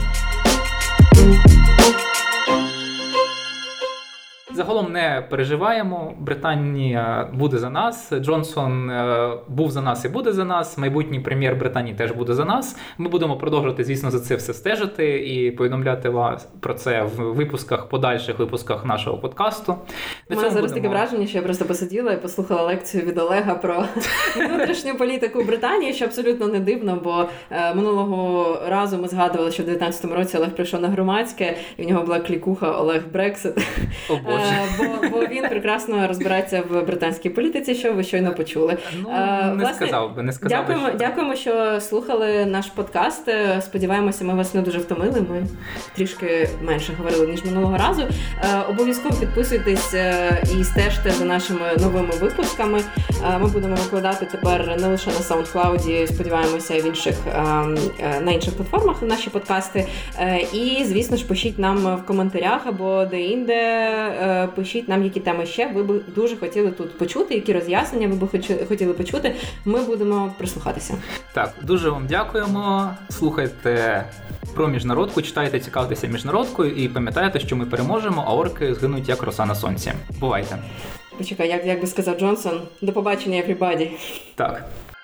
Загалом не переживаємо, Британія буде за нас, Джонсон був за нас і буде за нас, майбутній прем'єр Британії теж буде за нас. Ми будемо продовжувати, звісно, за це все стежити і повідомляти вас про це в подальших випусках нашого подкасту. У мене зараз таке враження, що я просто посиділа і послухала лекцію від Олега про внутрішню політику Британії, що абсолютно не дивно, бо минулого разу ми згадували, що в 2019 році Олег прийшов на громадське, і в нього була клікуха Олег Брексит. О, Боже. Бо він прекрасно розбирається в британській політиці, що ви щойно почули. Не сказав би. Дякуємо, що слухали наш подкаст. Сподіваємося, ми вас не дуже втомили. Ми трішки менше говорили, ніж минулого разу. Обов'язково підписуйтесь і стежте за нашими новими випусками. Ми будемо викладати тепер не лише на SoundCloud, сподіваємося, і на інших платформах наші подкасти. І, звісно ж, пишіть нам в коментарях або де-інде, пишіть нам, які теми ще ви б дуже хотіли тут почути, які роз'яснення ви б хотіли почути. Ми будемо прислухатися. Так, дуже вам дякуємо. Слухайте про міжнародку, читайте, цікавтеся міжнародкою і пам'ятайте, що ми переможемо, а орки згинуть як роса на сонці. Бувайте. Почекай, як би сказав Джонсон, до побачення, everybody. Так.